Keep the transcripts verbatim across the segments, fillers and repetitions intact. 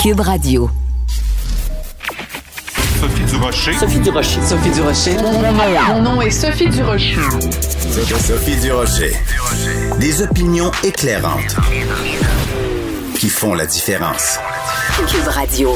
Cube Radio. Sophie Durocher. Sophie Durocher. Sophie Durocher. Mon nom, mon nom est Sophie Durocher. Sophie Durocher. Des opinions éclairantes qui font la différence. Cube Radio.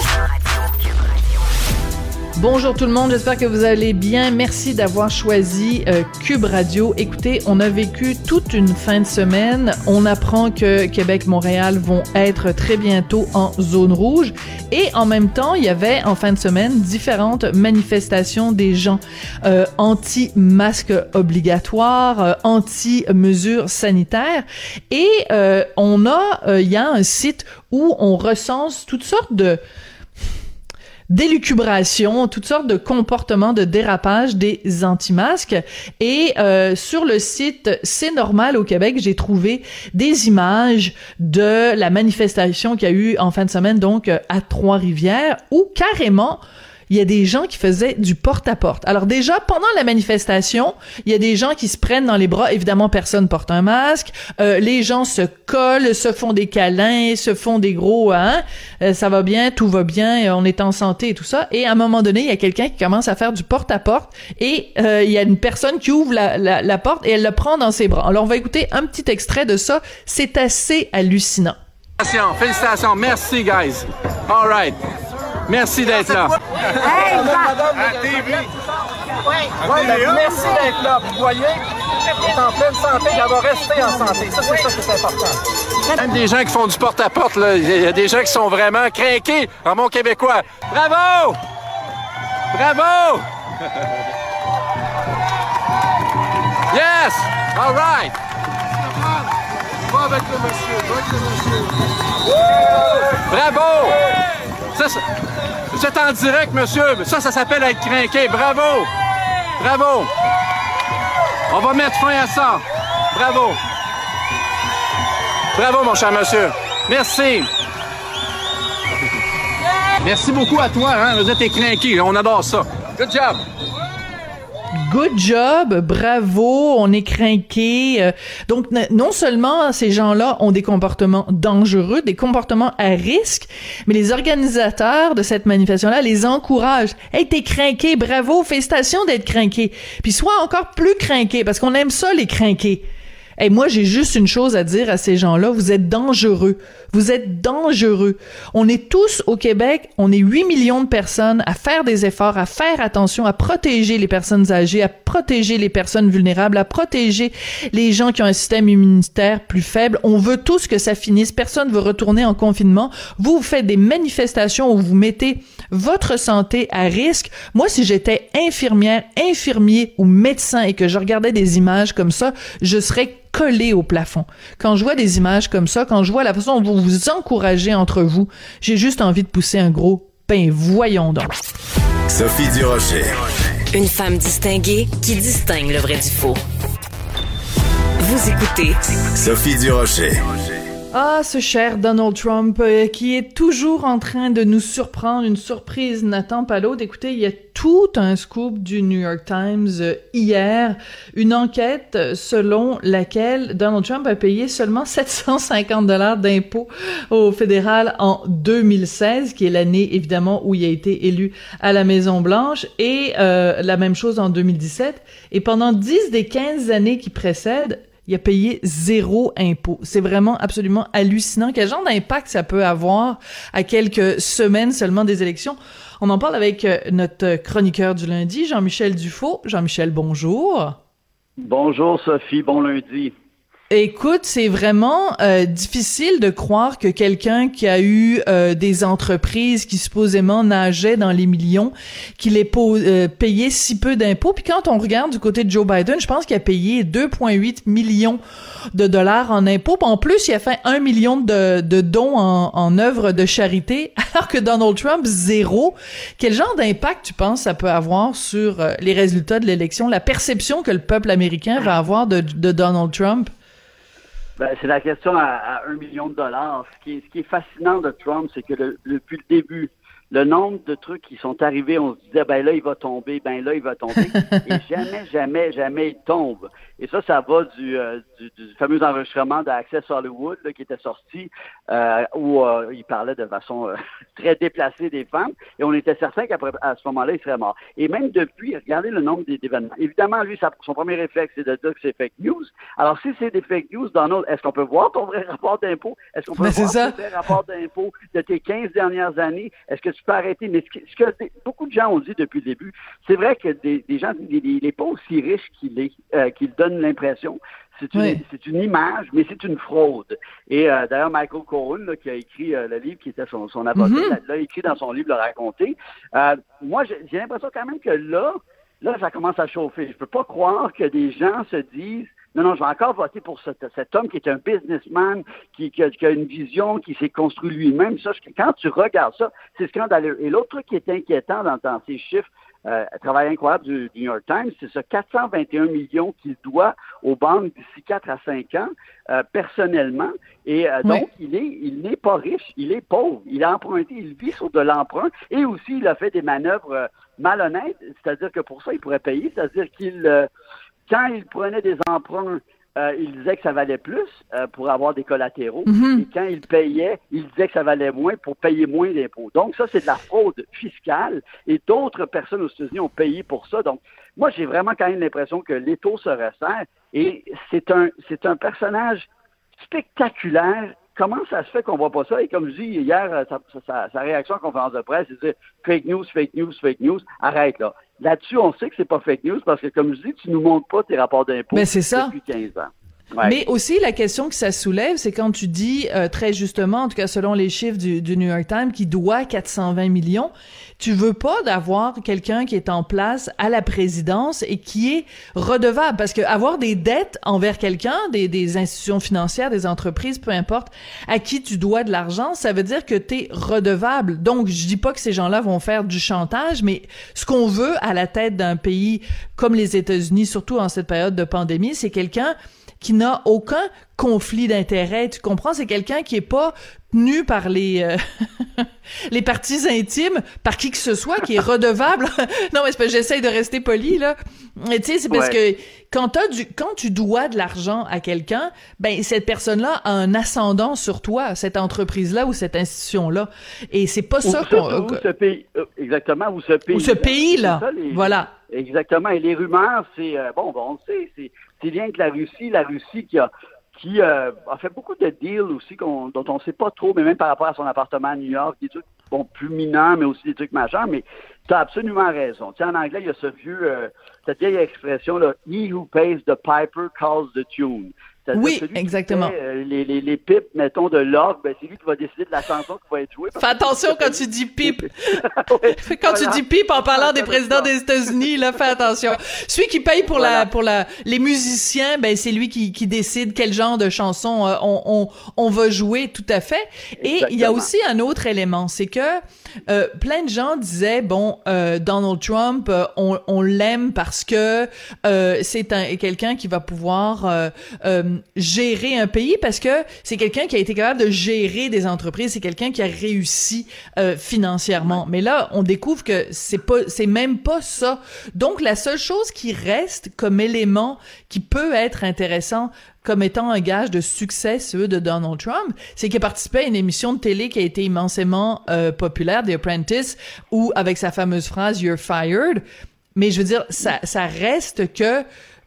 Bonjour tout le monde, j'espère que vous allez bien. Merci d'avoir choisi euh, Cube Radio. Écoutez, on a vécu toute une fin de semaine. On apprend que Québec-Montréal vont être très bientôt en zone rouge. Et en même temps, il y avait en fin de semaine différentes manifestations des gens euh, anti-masques obligatoires, euh, anti-mesures sanitaires. Et euh, on a, euh, il y a un site où on recense toutes sortes de d'élucubration, toutes sortes de comportements de dérapage des anti-masques. Et euh, sur le site C'est normal au Québec, j'ai trouvé des images de la manifestation qu'il y a eu en fin de semaine, donc à Trois-Rivières, où carrément il y a des gens qui faisaient du porte-à-porte. Alors déjà, pendant la manifestation, il y a des gens qui se prennent dans les bras. Évidemment, personne porte un masque. Euh, les gens se collent, se font des câlins, se font des gros hein, euh, ça va bien, tout va bien, on est en santé et tout ça. Et à un moment donné, il y a quelqu'un qui commence à faire du porte-à-porte et euh, il y a une personne qui ouvre la, la, la porte et elle le prend dans ses bras. Alors, on va écouter un petit extrait de ça. C'est assez hallucinant. Félicitations, félicitations. Merci, guys. All right. Merci d'être là. Hey, madame, T V. Ouais, ben, merci d'être là. Vous voyez, elle est en pleine santé, elle va rester en santé. Ça, c'est ça qui est important. Même des gens qui font du porte-à-porte, là, il y a des gens qui sont vraiment craqués en bon québécois. Bravo! Bravo! Yes! All right! Va avec le monsieur, va avec le monsieur. Bravo! Ça, ça, c'est en direct, monsieur. Ça, ça s'appelle être craqué. Bravo! Bravo! On va mettre fin à ça. Bravo! Bravo, mon cher monsieur. Merci. Merci beaucoup à toi, hein. Vous êtes craqué. On adore ça. Good job! Good job, bravo, on est crinqué. Euh, donc, n- non seulement ces gens-là ont des comportements dangereux, des comportements à risque, mais les organisateurs de cette manifestation-là les encouragent. Hey, t'es crinqué, bravo, félicitations d'être crinqué. Puis sois encore plus crinqué, parce qu'on aime ça, les crinqués. Hey, moi, j'ai juste une chose à dire à ces gens-là. Vous êtes dangereux. Vous êtes dangereux. On est tous au Québec, on est huit millions de personnes à faire des efforts, à faire attention, à protéger les personnes âgées, à protéger les personnes vulnérables, à protéger les gens qui ont un système immunitaire plus faible. On veut tous que ça finisse. Personne veut retourner en confinement. Vous, vous faites des manifestations où vous mettez votre santé à risque. Moi, si j'étais infirmière, infirmier ou médecin et que je regardais des images comme ça, je serais collé au plafond. Quand je vois des images comme ça, quand je vois la façon dont vous vous encouragez entre vous, j'ai juste envie de pousser un gros « ben voyons donc ». Sophie Durocher. Une femme distinguée qui distingue le vrai du faux. Vous écoutez Sophie Durocher. Ah, ce cher Donald Trump euh, qui est toujours en train de nous surprendre, une surprise n'attend pas l'autre. Écoutez, il y a tout un scoop du New York Times euh, hier, une enquête selon laquelle Donald Trump a payé seulement sept cent cinquante dollars d'impôts au fédéral en deux mille seize, qui est l'année évidemment où il a été élu à la Maison-Blanche, et euh, la même chose en deux mille dix-sept. Et pendant dix des quinze années qui précèdent, il a payé zéro impôt. C'est vraiment absolument hallucinant. Quel genre d'impact ça peut avoir à quelques semaines seulement des élections? On en parle avec notre chroniqueur du lundi, Jean-Michel Dufault. Jean-Michel, bonjour. Bonjour Sophie, bon lundi. Écoute, c'est vraiment euh, difficile de croire que quelqu'un qui a eu euh, des entreprises qui supposément nageaient dans les millions, qu'il ait po- euh, payé si peu d'impôts. Puis quand on regarde du côté de Joe Biden, je pense qu'il a payé deux virgule huit millions de dollars en impôts. Puis en plus, il a fait un million de, de dons en, en œuvres de charité, alors que Donald Trump, zéro. Quel genre d'impact, tu penses, ça peut avoir sur euh, les résultats de l'élection, la perception que le peuple américain va avoir de, de Donald Trump? Ben, c'est la question à, à un million de dollars. Ce qui est, ce qui est fascinant de Trump, c'est que le, depuis le début, le nombre de trucs qui sont arrivés, on se disait, ben là, il va tomber, ben là, il va tomber. Et jamais, jamais, jamais il tombe. Et ça, ça va du, euh, du, du fameux enregistrement d'Access Hollywood là, qui était sorti, euh, où euh, il parlait de façon euh, très déplacée des femmes. Et on était certain qu'à ce moment-là, il serait mort. Et même depuis, regardez le nombre d'événements. Évidemment, lui, sa, son premier réflexe, c'est de dire que c'est fake news. Alors, si c'est des fake news, Donald, est-ce qu'on peut voir ton vrai rapport d'impôt? Est-ce qu'on peut Mais voir ça. ton vrai rapport d'impôt de tes quinze dernières années? Est-ce que tu peux arrêter? Mais ce que, ce que beaucoup de gens ont dit depuis le début, c'est vrai que des, des gens disent qu'il n'est pas aussi riche qu'il est, euh, qu'il donne l'impression. C'est une, oui. c'est une image, mais c'est une fraude. Et euh, d'ailleurs, Michael Cohen, là, qui a écrit euh, le livre, qui était son, son avocat, mm-hmm. l'a écrit dans son livre, l'a raconté. Euh, moi, j'ai, j'ai l'impression quand même que là, là, ça commence à chauffer. Je peux pas croire que des gens se disent non, non, je vais encore voter pour cet, cet homme qui est un businessman, qui, qui, a, qui a une vision, qui s'est construit lui-même. Ça, je, quand tu regardes ça, c'est scandaleux. Et l'autre truc qui est inquiétant dans, dans ces chiffres, euh, travail incroyable du, du New York Times, c'est ce quatre cent vingt et un millions qu'il doit aux banques d'ici quatre à cinq ans, euh, personnellement. Et euh, donc, oui. il est, il n'est pas riche, il est pauvre. Il a emprunté, il vit sur de l'emprunt. Et aussi, il a fait des manœuvres euh, malhonnêtes, c'est-à-dire que pour ça, il pourrait payer, c'est-à-dire qu'il... Euh, Quand il prenait des emprunts, euh, il disait que ça valait plus euh, pour avoir des collatéraux. Mm-hmm. Et quand il payait, il disait que ça valait moins pour payer moins d'impôts. Donc ça, c'est de la fraude fiscale. Et d'autres personnes aux États-Unis ont payé pour ça. Donc moi, j'ai vraiment quand même l'impression que l'étau se resserre. Et c'est un, c'est un personnage spectaculaire. Comment ça se fait qu'on voit pas ça? Et comme je dis hier, sa, sa, sa réaction à la conférence de presse, c'est de dire fake news, fake news, fake news. Arrête là. Là-dessus, on sait que c'est pas fake news parce que, comme je dis, tu nous montres pas tes rapports d'impôts Mais c'est ça. depuis quinze ans. Ouais. Mais aussi, la question que ça soulève, c'est quand tu dis, euh, très justement, en tout cas selon les chiffres du, du New York Times, qui doit quatre cent vingt millions, tu veux pas d'avoir quelqu'un qui est en place à la présidence et qui est redevable. Parce que avoir des dettes envers quelqu'un, des, des institutions financières, des entreprises, peu importe, à qui tu dois de l'argent, ça veut dire que t'es redevable. Donc, je dis pas que ces gens-là vont faire du chantage, mais ce qu'on veut à la tête d'un pays comme les États-Unis, surtout en cette période de pandémie, c'est quelqu'un qui n'a aucun conflit d'intérêt, tu comprends? C'est quelqu'un qui est pas tenu par les euh, les parties intimes, par qui que ce soit, qui est redevable. Non, mais c'est parce que j'essaye de rester poli, là. Tu sais, c'est parce ouais. que quand t'as du, quand tu dois de l'argent à quelqu'un, ben, cette personne-là a un ascendant sur toi, cette entreprise-là ou cette institution-là. Et c'est pas ou ça ce, qu'on... Ou ce pays, exactement, ou ce pays. Ou ce pays-là, ça, les, voilà. Exactement. Et les rumeurs, c'est, euh, bon, bon, on le sait, c'est, c'est bien que la Russie, la Russie qui a, qui euh, a fait beaucoup de deals aussi qu'on, dont on ne sait pas trop, mais même par rapport à son appartement à New York, des trucs bon, plus mineurs, mais aussi des trucs majeurs, mais tu as absolument raison. Tu sais, en anglais, il y a ce vieux, euh, cette vieille expression, là, « He who pays the piper calls the tune ». C'est-à-dire oui, celui exactement. Qui fait, euh, les, les, les pipes, mettons, de l'orgue, ben, c'est lui qui va décider de la chanson qui va être jouée. Fais attention quand tu dis pipe. ouais, quand voilà. tu dis pipe en parlant des présidents des États-Unis, là, fais attention. Celui qui paye pour voilà. la, pour la, les musiciens, ben, c'est lui qui, qui décide quel genre de chanson euh, on, on, on va jouer, tout à fait. Et Exactement. Il y a aussi un autre élément, c'est que, euh, plein de gens disaient, bon, euh, Donald Trump, euh, on, on l'aime parce que, euh, c'est un, quelqu'un qui va pouvoir, euh, euh, gérer un pays parce que c'est quelqu'un qui a été capable de gérer des entreprises, c'est quelqu'un qui a réussi euh, financièrement. Mais là, on découvre que c'est pas, c'est même pas ça. Donc, la seule chose qui reste comme élément qui peut être intéressant comme étant un gage de succès, ceux de Donald Trump, c'est qu'il a participé à une émission de télé qui a été immensément euh, populaire, The Apprentice, où avec sa fameuse phrase « You're fired », mais je veux dire, ça, ça reste que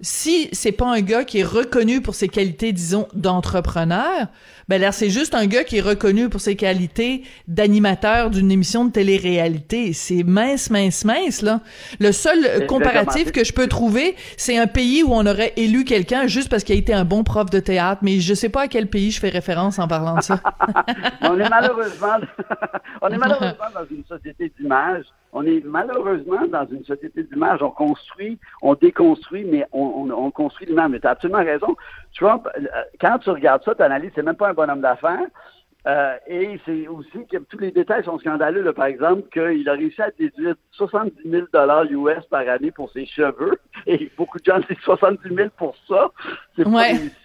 si c'est pas un gars qui est reconnu pour ses qualités, disons, d'entrepreneur, ben là, c'est juste un gars qui est reconnu pour ses qualités d'animateur d'une émission de télé-réalité. C'est mince, mince, mince, là. Le seul c'est comparatif que je peux trouver, c'est un pays où on aurait élu quelqu'un juste parce qu'il a été un bon prof de théâtre, mais je sais pas à quel pays je fais référence en parlant de ça. on est malheureusement, on est malheureusement dans une société d'image. On est malheureusement dans une société d'image. On construit, on déconstruit, mais on, on, on construit l'image. Mais tu as absolument raison. Trump, quand tu regardes ça, tu analyses, c'est même pas un bonhomme d'affaires. Euh, et c'est aussi que tous les détails sont scandaleux. Là, par exemple, qu'il a réussi à déduire soixante-dix mille dollars U S par année pour ses cheveux. Et beaucoup de gens disent soixante-dix mille pour ça. C'est pas ouais. réussi.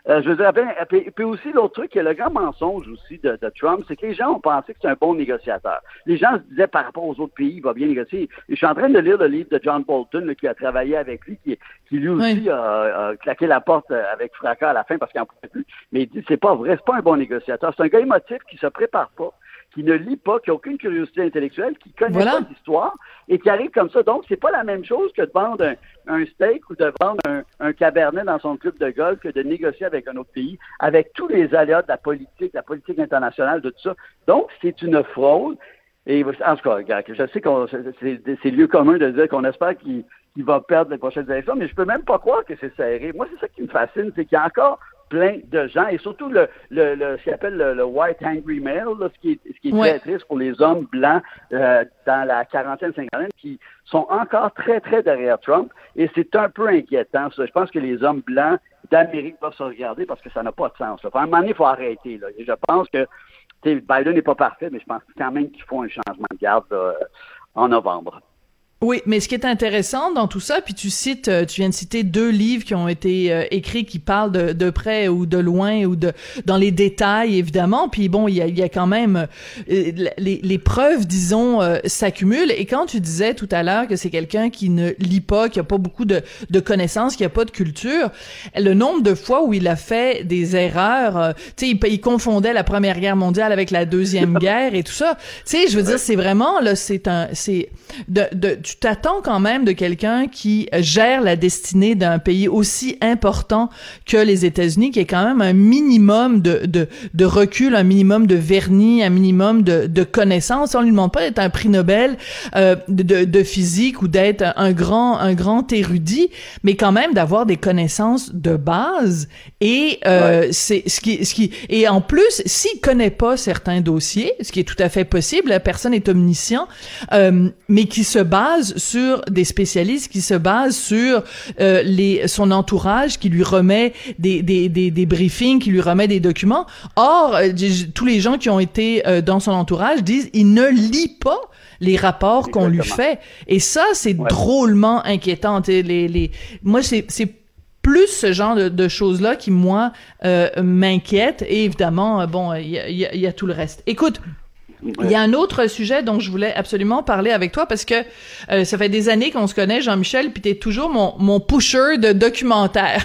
Euh, je veux dire, puis, puis aussi, l'autre truc, le grand mensonge aussi de, de Trump, c'est que les gens ont pensé que c'est un bon négociateur. Les gens se disaient par rapport aux autres pays, il va bien négocier. Et je suis en train de lire le livre de John Bolton, là, qui a travaillé avec lui, qui, qui lui aussi oui. a, a claqué la porte avec fracas à la fin parce qu'il n'en pouvait plus. Mais il dit, c'est pas vrai, c'est pas un bon négociateur. C'est un gars émotif qui se prépare pas, qui ne lit pas, qui n'a aucune curiosité intellectuelle, qui connaît voilà. pas l'histoire et qui arrive comme ça. Donc, c'est pas la même chose que de vendre un, un steak ou de vendre un, un cabernet dans son club de golf que de négocier avec un autre pays, avec tous les aléas de la politique, la politique internationale, de tout ça. Donc, c'est une fraude. Et en tout cas, je sais que c'est, c'est lieu commun de dire qu'on espère qu'il, qu'il va perdre les prochaines élections, mais je peux même pas croire que c'est serré. Moi, c'est ça qui me fascine, c'est qu'il y a encore plein de gens, et surtout le, le, le ce qu'on appelle le, le white angry male, là, ce qui est, ce qui est ouais. très triste pour les hommes blancs euh, dans la quarantaine, cinquantaine, qui sont encore très, très derrière Trump, et c'est un peu inquiétant, ça. Je pense que les hommes blancs d'Amérique doivent se regarder parce que ça n'a pas de sens. Là. À un moment donné, il faut arrêter. Là. Et je pense que Biden n'est pas parfait, mais je pense quand même qu'il faut un changement de garde là, en novembre. Oui, mais ce qui est intéressant dans tout ça, puis tu cites, tu viens de citer deux livres qui ont été euh, écrits qui parlent de, de près ou de loin ou de dans les détails évidemment. Puis bon, il y a, il y a quand même euh, les, les preuves, disons, euh, s'accumulent. Et quand tu disais tout à l'heure que c'est quelqu'un qui ne lit pas, qui a pas beaucoup de, de connaissances, qui a pas de culture, le nombre de fois où il a fait des erreurs, euh, tu sais, il, il confondait la Première Guerre mondiale avec la Deuxième Guerre et tout ça. Tu sais, je veux dire, c'est vraiment là, c'est un, c'est de, de tu t'attends quand même de quelqu'un qui gère la destinée d'un pays aussi important que les États-Unis, qui est quand même un minimum de, de, de recul, un minimum de vernis, un minimum de, de connaissances. On lui demande pas d'être un prix Nobel euh, de, de physique ou d'être un grand, un grand érudit, mais quand même d'avoir des connaissances de base. Et euh, ouais. c'est ce qui, ce qui, et en plus, s'il connaît pas certains dossiers, ce qui est tout à fait possible, la personne est omniscient, euh, mais qui se base sur des spécialistes, qui se basent sur euh, les son entourage, qui lui remet des des des, des briefings, qui lui remet des documents. Or, euh, tous les gens qui ont été euh, dans son entourage disent il ne lit pas les rapports Exactement. qu'on lui fait. Et ça, c'est ouais. drôlement inquiétant. Les les moi c'est c'est plus ce genre de, de choses-là qui moi euh, m'inquiète. Et évidemment, bon, il y a, y, a, y a tout le reste. Écoute. Il y a un autre sujet dont je voulais absolument parler avec toi parce que euh, ça fait des années qu'on se connaît, Jean-Michel, puis t'es toujours mon mon pusher de documentaires.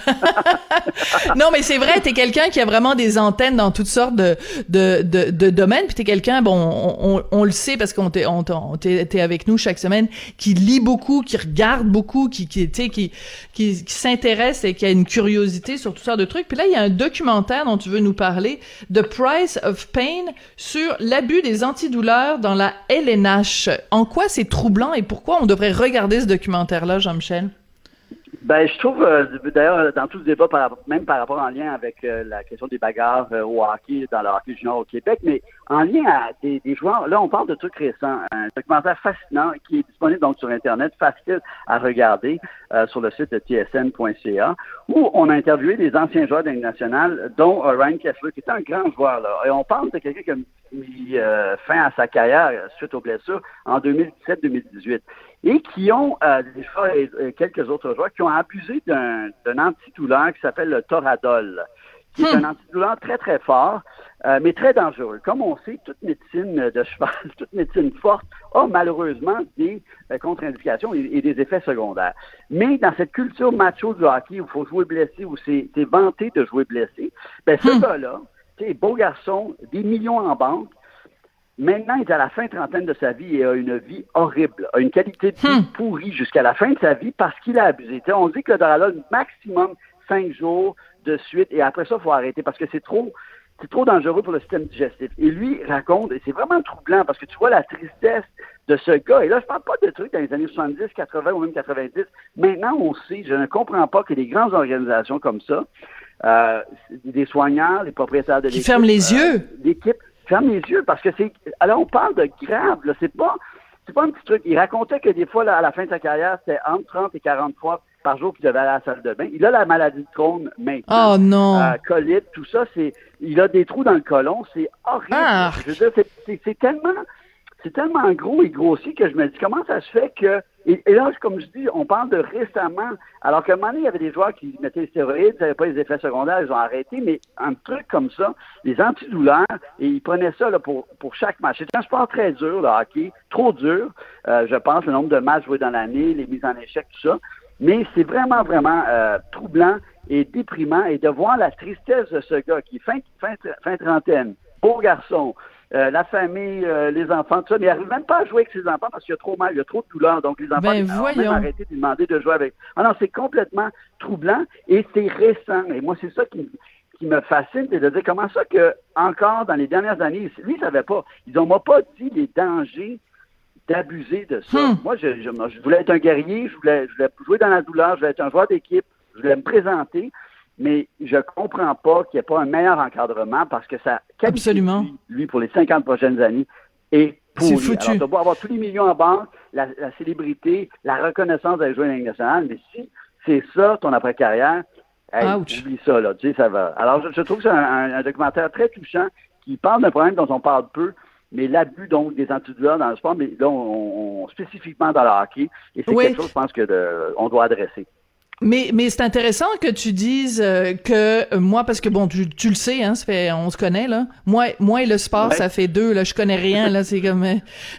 Non, mais c'est vrai, t'es quelqu'un qui a vraiment des antennes dans toutes sortes de de de, de domaines, puis t'es quelqu'un, bon, on, on, on le sait parce qu'on t'est on, on t'es, t'es avec nous chaque semaine, qui lit beaucoup, qui regarde beaucoup, qui qui tu sais qui qui, qui s'intéresse et qui a une curiosité sur toutes sortes de trucs. Puis là, il y a un documentaire dont tu veux nous parler, The Price of Pain, sur l'abus des antidouleurs dans la L N H. En quoi c'est troublant et pourquoi on devrait regarder ce documentaire-là, Jean-Michel? Ben, je trouve, euh, d'ailleurs, dans tout ce débat, par, même par rapport en lien avec euh, la question des bagarres euh, au hockey, dans le hockey junior au Québec, mais en lien à des, des joueurs, là, on parle de trucs récents. Un documentaire fascinant qui est disponible donc sur Internet, facile à regarder euh, sur le site de T S N point C A, où on a interviewé des anciens joueurs de la Ligue nationale, dont euh, Ryan Kesler, qui était un grand joueur, là. Et on parle de quelqu'un qui a mis euh, fin à sa carrière suite aux blessures en deux mille dix-sept deux mille dix-huit. Et qui ont, euh, des fois, et, et quelques autres joueurs, qui ont abusé d'un, d'un antidouleur qui s'appelle le Toradol, qui est hmm. un antidouleur très, très fort, euh, mais très dangereux. Comme on sait, toute médecine de cheval, toute médecine forte a malheureusement des euh, contre-indications et, et des effets secondaires. Mais dans cette culture macho du hockey, où il faut jouer blessé, où c'est, c'est vanté de jouer blessé, ben ce hmm. gars-là, c'est beau garçon, des millions en banque. Maintenant, il est à la fin trentaine de sa vie et a une vie horrible, a une qualité de vie hmm. pourrie jusqu'à la fin de sa vie parce qu'il a abusé. T'sais, on dit que le Doradol, maximum cinq jours de suite et après ça, il faut arrêter parce que c'est trop, c'est trop dangereux pour le système digestif. Et lui raconte, et c'est vraiment troublant parce que tu vois la tristesse de ce gars. Et là, je parle pas de trucs dans les années soixante-dix, quatre-vingts ou même quatre-vingt-dix. Maintenant, on sait, je ne comprends pas que des grandes organisations comme ça, euh, des soignants, les propriétaires de l'équipe, qui ferment les euh, yeux, l'équipe, ferme les yeux parce que c'est. Alors, on parle de grave, là. C'est pas, c'est pas un petit truc. Il racontait que des fois, là, à la fin de sa carrière, c'était entre trente et quarante fois par jour qu'il devait aller à la salle de bain. Il a la maladie de Crohn maintenant. Oh non! Euh, colite, tout ça, c'est. Il a des trous dans le côlon. C'est horrible. Arc. Je veux dire, c'est, c'est, c'est tellement. C'est tellement gros et grossier que je me dis comment ça se fait que Et, et là, comme je dis, on parle de récemment, alors qu'à un moment donné, il y avait des joueurs qui mettaient les stéroïdes, ça n'avait pas les effets secondaires, ils ont arrêté, mais un truc comme ça, les antidouleurs, et ils prenaient ça là, pour, pour chaque match. C'est un sport très dur, le hockey, trop dur, euh, je pense, le nombre de matchs joués dans l'année, les mises en échec, tout ça, mais c'est vraiment, vraiment euh, troublant et déprimant, et de voir la tristesse de ce gars qui est fin, fin, fin trentaine, beau garçon, Euh, la famille, euh, les enfants, tout ça, mais il n'arrive même pas à jouer avec ses enfants parce qu'il y a trop mal, il y a trop de douleur. Donc, les enfants ben, ont même arrêté de lui demander de jouer avec. Ah non, c'est complètement troublant et c'est récent. Et moi, c'est ça qui, qui me fascine, c'est de dire comment ça que, encore dans les dernières années, lui, il savait pas. Ils n'ont pas dit les dangers d'abuser de ça. Hmm. Moi, je, je, je voulais être un guerrier, je voulais, je voulais jouer dans la douleur, je voulais être un joueur d'équipe, je voulais me présenter. Mais je comprends pas qu'il n'y ait pas un meilleur encadrement parce que ça qualifie lui, lui pour les cinquante prochaines années et pour lui. Alors, tu dois avoir tous les millions en banque, la, la célébrité, la reconnaissance d'aller jouer dans la Ligue nationale, mais si c'est ça ton après-carrière, hey, oublie ça, là, tu sais, ça va. Alors, je, je trouve que c'est un, un documentaire très touchant qui parle d'un problème dont on parle peu, mais l'abus, donc, des antidouleurs dans le sport, mais là, on, on spécifiquement dans le hockey, et c'est oui. quelque chose, je pense, que de, on doit adresser. Mais mais c'est intéressant que tu dises euh, que euh, moi parce que bon tu tu le sais hein ça fait on se connaît là moi moi et le sport ouais. ça fait deux là je connais rien là c'est comme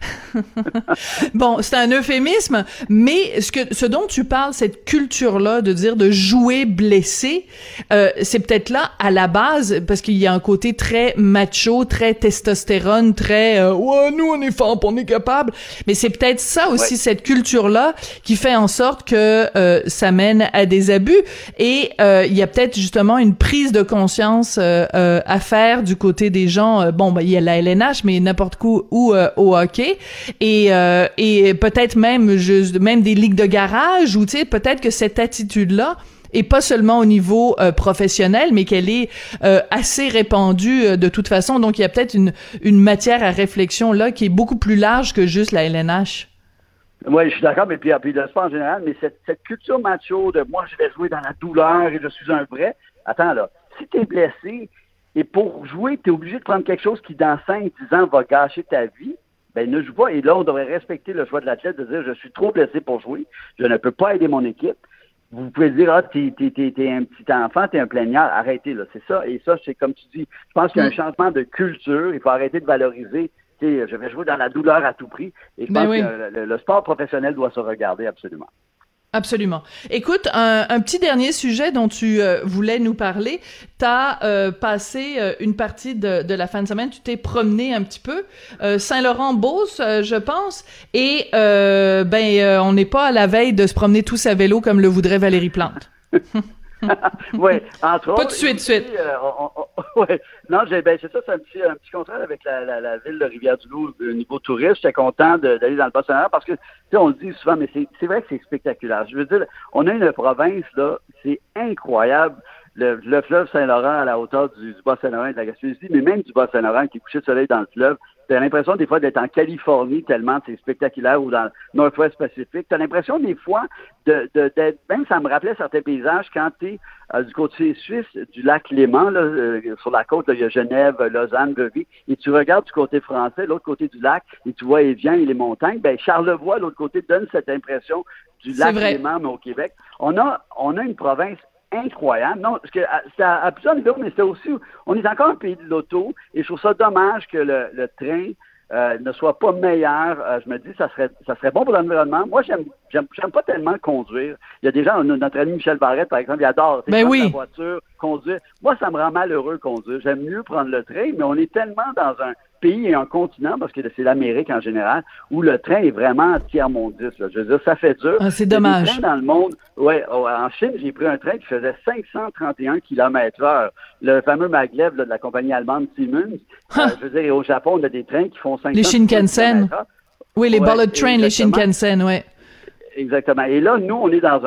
bon c'est un euphémisme mais ce que ce dont tu parles cette culture là de dire de jouer blessé euh, c'est peut-être là à la base parce qu'il y a un côté très macho très testostérone très euh, ouais nous on est fort on est capable mais c'est peut-être ça aussi ouais. cette culture là qui fait en sorte que euh, ça mène à des abus et euh, il y a peut-être justement une prise de conscience euh, euh, à faire du côté des gens euh, bon ben il y a la L N H mais n'importe où ou euh, au hockey et euh, et peut-être même juste même des ligues de garage ou tu sais peut-être que cette attitude là et pas seulement au niveau euh, professionnel, mais qu'elle est euh, assez répandue euh, de toute façon. Donc, il y a peut-être une, une matière à réflexion là qui est beaucoup plus large que juste la L N H. Oui, je suis d'accord, mais puis, puis le sport en général, mais cette, cette culture macho de moi, je vais jouer dans la douleur et je suis un vrai. Attends, là, si tu es blessé et pour jouer, tu es obligé de prendre quelque chose qui, dans cinq dix ans, va gâcher ta vie, ben ne joue pas. Et là, on devrait respecter le choix de l'athlète de dire je suis trop blessé pour jouer, je ne peux pas aider mon équipe. Vous pouvez dire, ah, t'es, t'es, t'es, t'es un petit enfant, t'es un plaignard, arrêtez, là, c'est ça. Et ça, c'est comme tu dis, je pense qu'il y a un changement de culture, il faut arrêter de valoriser. Je vais jouer dans la douleur à tout prix. Et je ben pense oui. que le, le sport professionnel doit se regarder absolument. Absolument. Écoute, un, un petit dernier sujet dont tu euh, voulais nous parler. T'as euh, passé euh, une partie de, de la fin de semaine, tu t'es promené un petit peu. Euh, Saint-Laurent-Beauce, euh, je pense. Et euh, ben, euh, on n'est pas à la veille de se promener tous à vélo comme le voudrait Valérie Plante. Oui, entre autres. Pas de suite, suite. Euh, on, on, ouais. Non, j'ai, ben, c'est ça, c'est un petit, un petit contrat avec la, la, la ville de Rivière-du-Loup au niveau tourisme. J'étais content de, d'aller dans le Bas-Saint-Laurent parce que, tu sais, on le dit souvent, mais c'est, c'est vrai que c'est spectaculaire. Je veux dire, on a une province, là, c'est incroyable. Le, le fleuve Saint-Laurent à la hauteur du, du Bas-Saint-Laurent et de la Gaspésie, mais même du Bas-Saint-Laurent qui est couché de soleil dans le fleuve. T'as l'impression des fois d'être en Californie tellement c'est spectaculaire ou dans le Nord-Ouest Pacifique. T'as l'impression des fois de, de d'être même ça me rappelait certains paysages quand t'es euh, du côté suisse du lac Léman là euh, sur la côte là, il y a Genève, Lausanne, Vevey et tu regardes du côté français l'autre côté du lac et tu vois Évian et les montagnes. Ben Charlevoix l'autre côté donne cette impression du lac Léman mais au Québec. On a on a une province incroyable. Non, parce que c'est à, à plusieurs niveaux, mais c'est aussi, on est encore un pays de l'auto, et je trouve ça dommage que le, le train euh, ne soit pas meilleur. Euh, je me dis, ça serait, ça serait bon pour l'environnement. Moi, j'aime, j'aime, j'aime pas tellement conduire. Il y a des gens, notre ami Michel Barrette, par exemple, il adore ben oui. la voiture, conduire. Moi, ça me rend malheureux conduire. J'aime mieux prendre le train, mais on est tellement dans un pays et un continent, parce que c'est l'Amérique en général, où le train est vraiment tiers-mondiste. Là. Je veux dire, ça fait dur. Ah, c'est dommage. Les trains dans le monde, ouais, en Chine, j'ai pris un train qui faisait cinq cent trente et un kilomètres heure. Le fameux maglev là, de la compagnie allemande Siemens. Euh, je veux dire, au Japon, on a des trains qui font cinq cents les Shinkansen. Oui, les ouais, bullet trains, les Shinkansen, ouais. Exactement. Et là, nous, on est dans un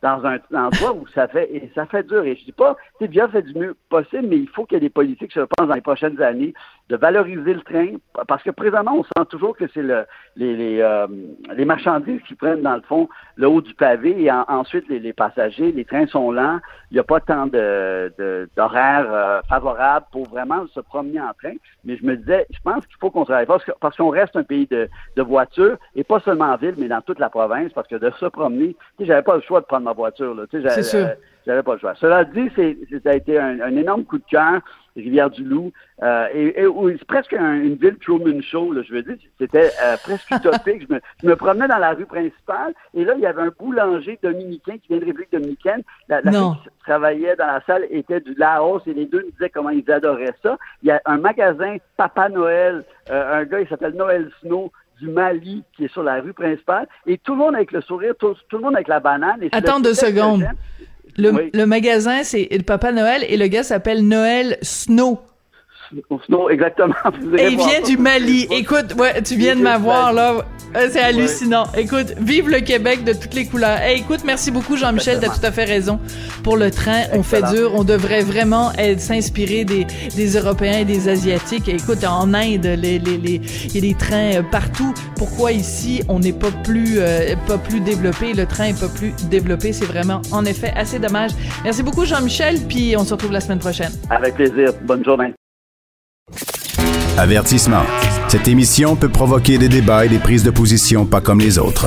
dans un endroit où ça fait et ça fait dur. Et je dis pas, tu sais, Via fait du mieux possible, mais il faut qu'il y ait des politiques, je pense, dans les prochaines années, de valoriser le train, parce que présentement, on sent toujours que c'est le, les, les, euh, les marchandises qui prennent, dans le fond, le haut du pavé, et en, ensuite, les, les passagers, les trains sont lents, il n'y a pas tant de, de, d'horaires euh, favorables pour vraiment se promener en train, mais je me disais, je pense qu'il faut qu'on travaille parce, que, parce qu'on reste un pays de, de voitures, et pas seulement en ville, mais dans toute la province, parce que de se promener, tu sais, j'avais pas le choix de prendre ma voiture, là, tu sais, j'avais, c'est sûr. Euh, j'avais pas le choix. Cela dit, c'est, c'est, ça a été un, un énorme coup de cœur, Rivière-du-Loup, euh, et, et oui, c'est presque un, une ville Truman Show, là, je veux dire, c'était euh, presque utopique. je, me, je me promenais dans la rue principale, et là, il y avait un boulanger dominicain qui vient de République dominicaine. La, la fille qui travaillait dans la salle était du Laos, et les deux me disaient comment ils adoraient ça. Il y a un magasin Papa Noël, euh, un gars, il s'appelle Noël Snow, du Mali, qui est sur la rue principale, et tout le monde avec le sourire, tout, tout le monde avec la banane. Et attends deux secondes. Le, oui. le magasin, c'est le Papa Noël, et le gars s'appelle Noël Snow. Snow, exactement. Et il vient du Mali. Écoute, ouais, tu viens de m'avoir, là. C'est hallucinant. Ouais. Écoute, vive le Québec de toutes les couleurs. Hey, écoute, merci beaucoup, Jean-Michel, t'as tout à fait raison. Pour le train, on fait dur. On devrait vraiment être, s'inspirer des, des Européens et des Asiatiques. Et écoute, en Inde, les, les, les, il y a des trains partout. Pourquoi ici, on n'est pas plus, euh, pas plus développé? Le train est pas plus développé. C'est vraiment, en effet, assez dommage. Merci beaucoup, Jean-Michel, puis on se retrouve la semaine prochaine. Avec plaisir. Bonne journée. Avertissement. Cette émission peut provoquer des débats et des prises de position pas comme les autres.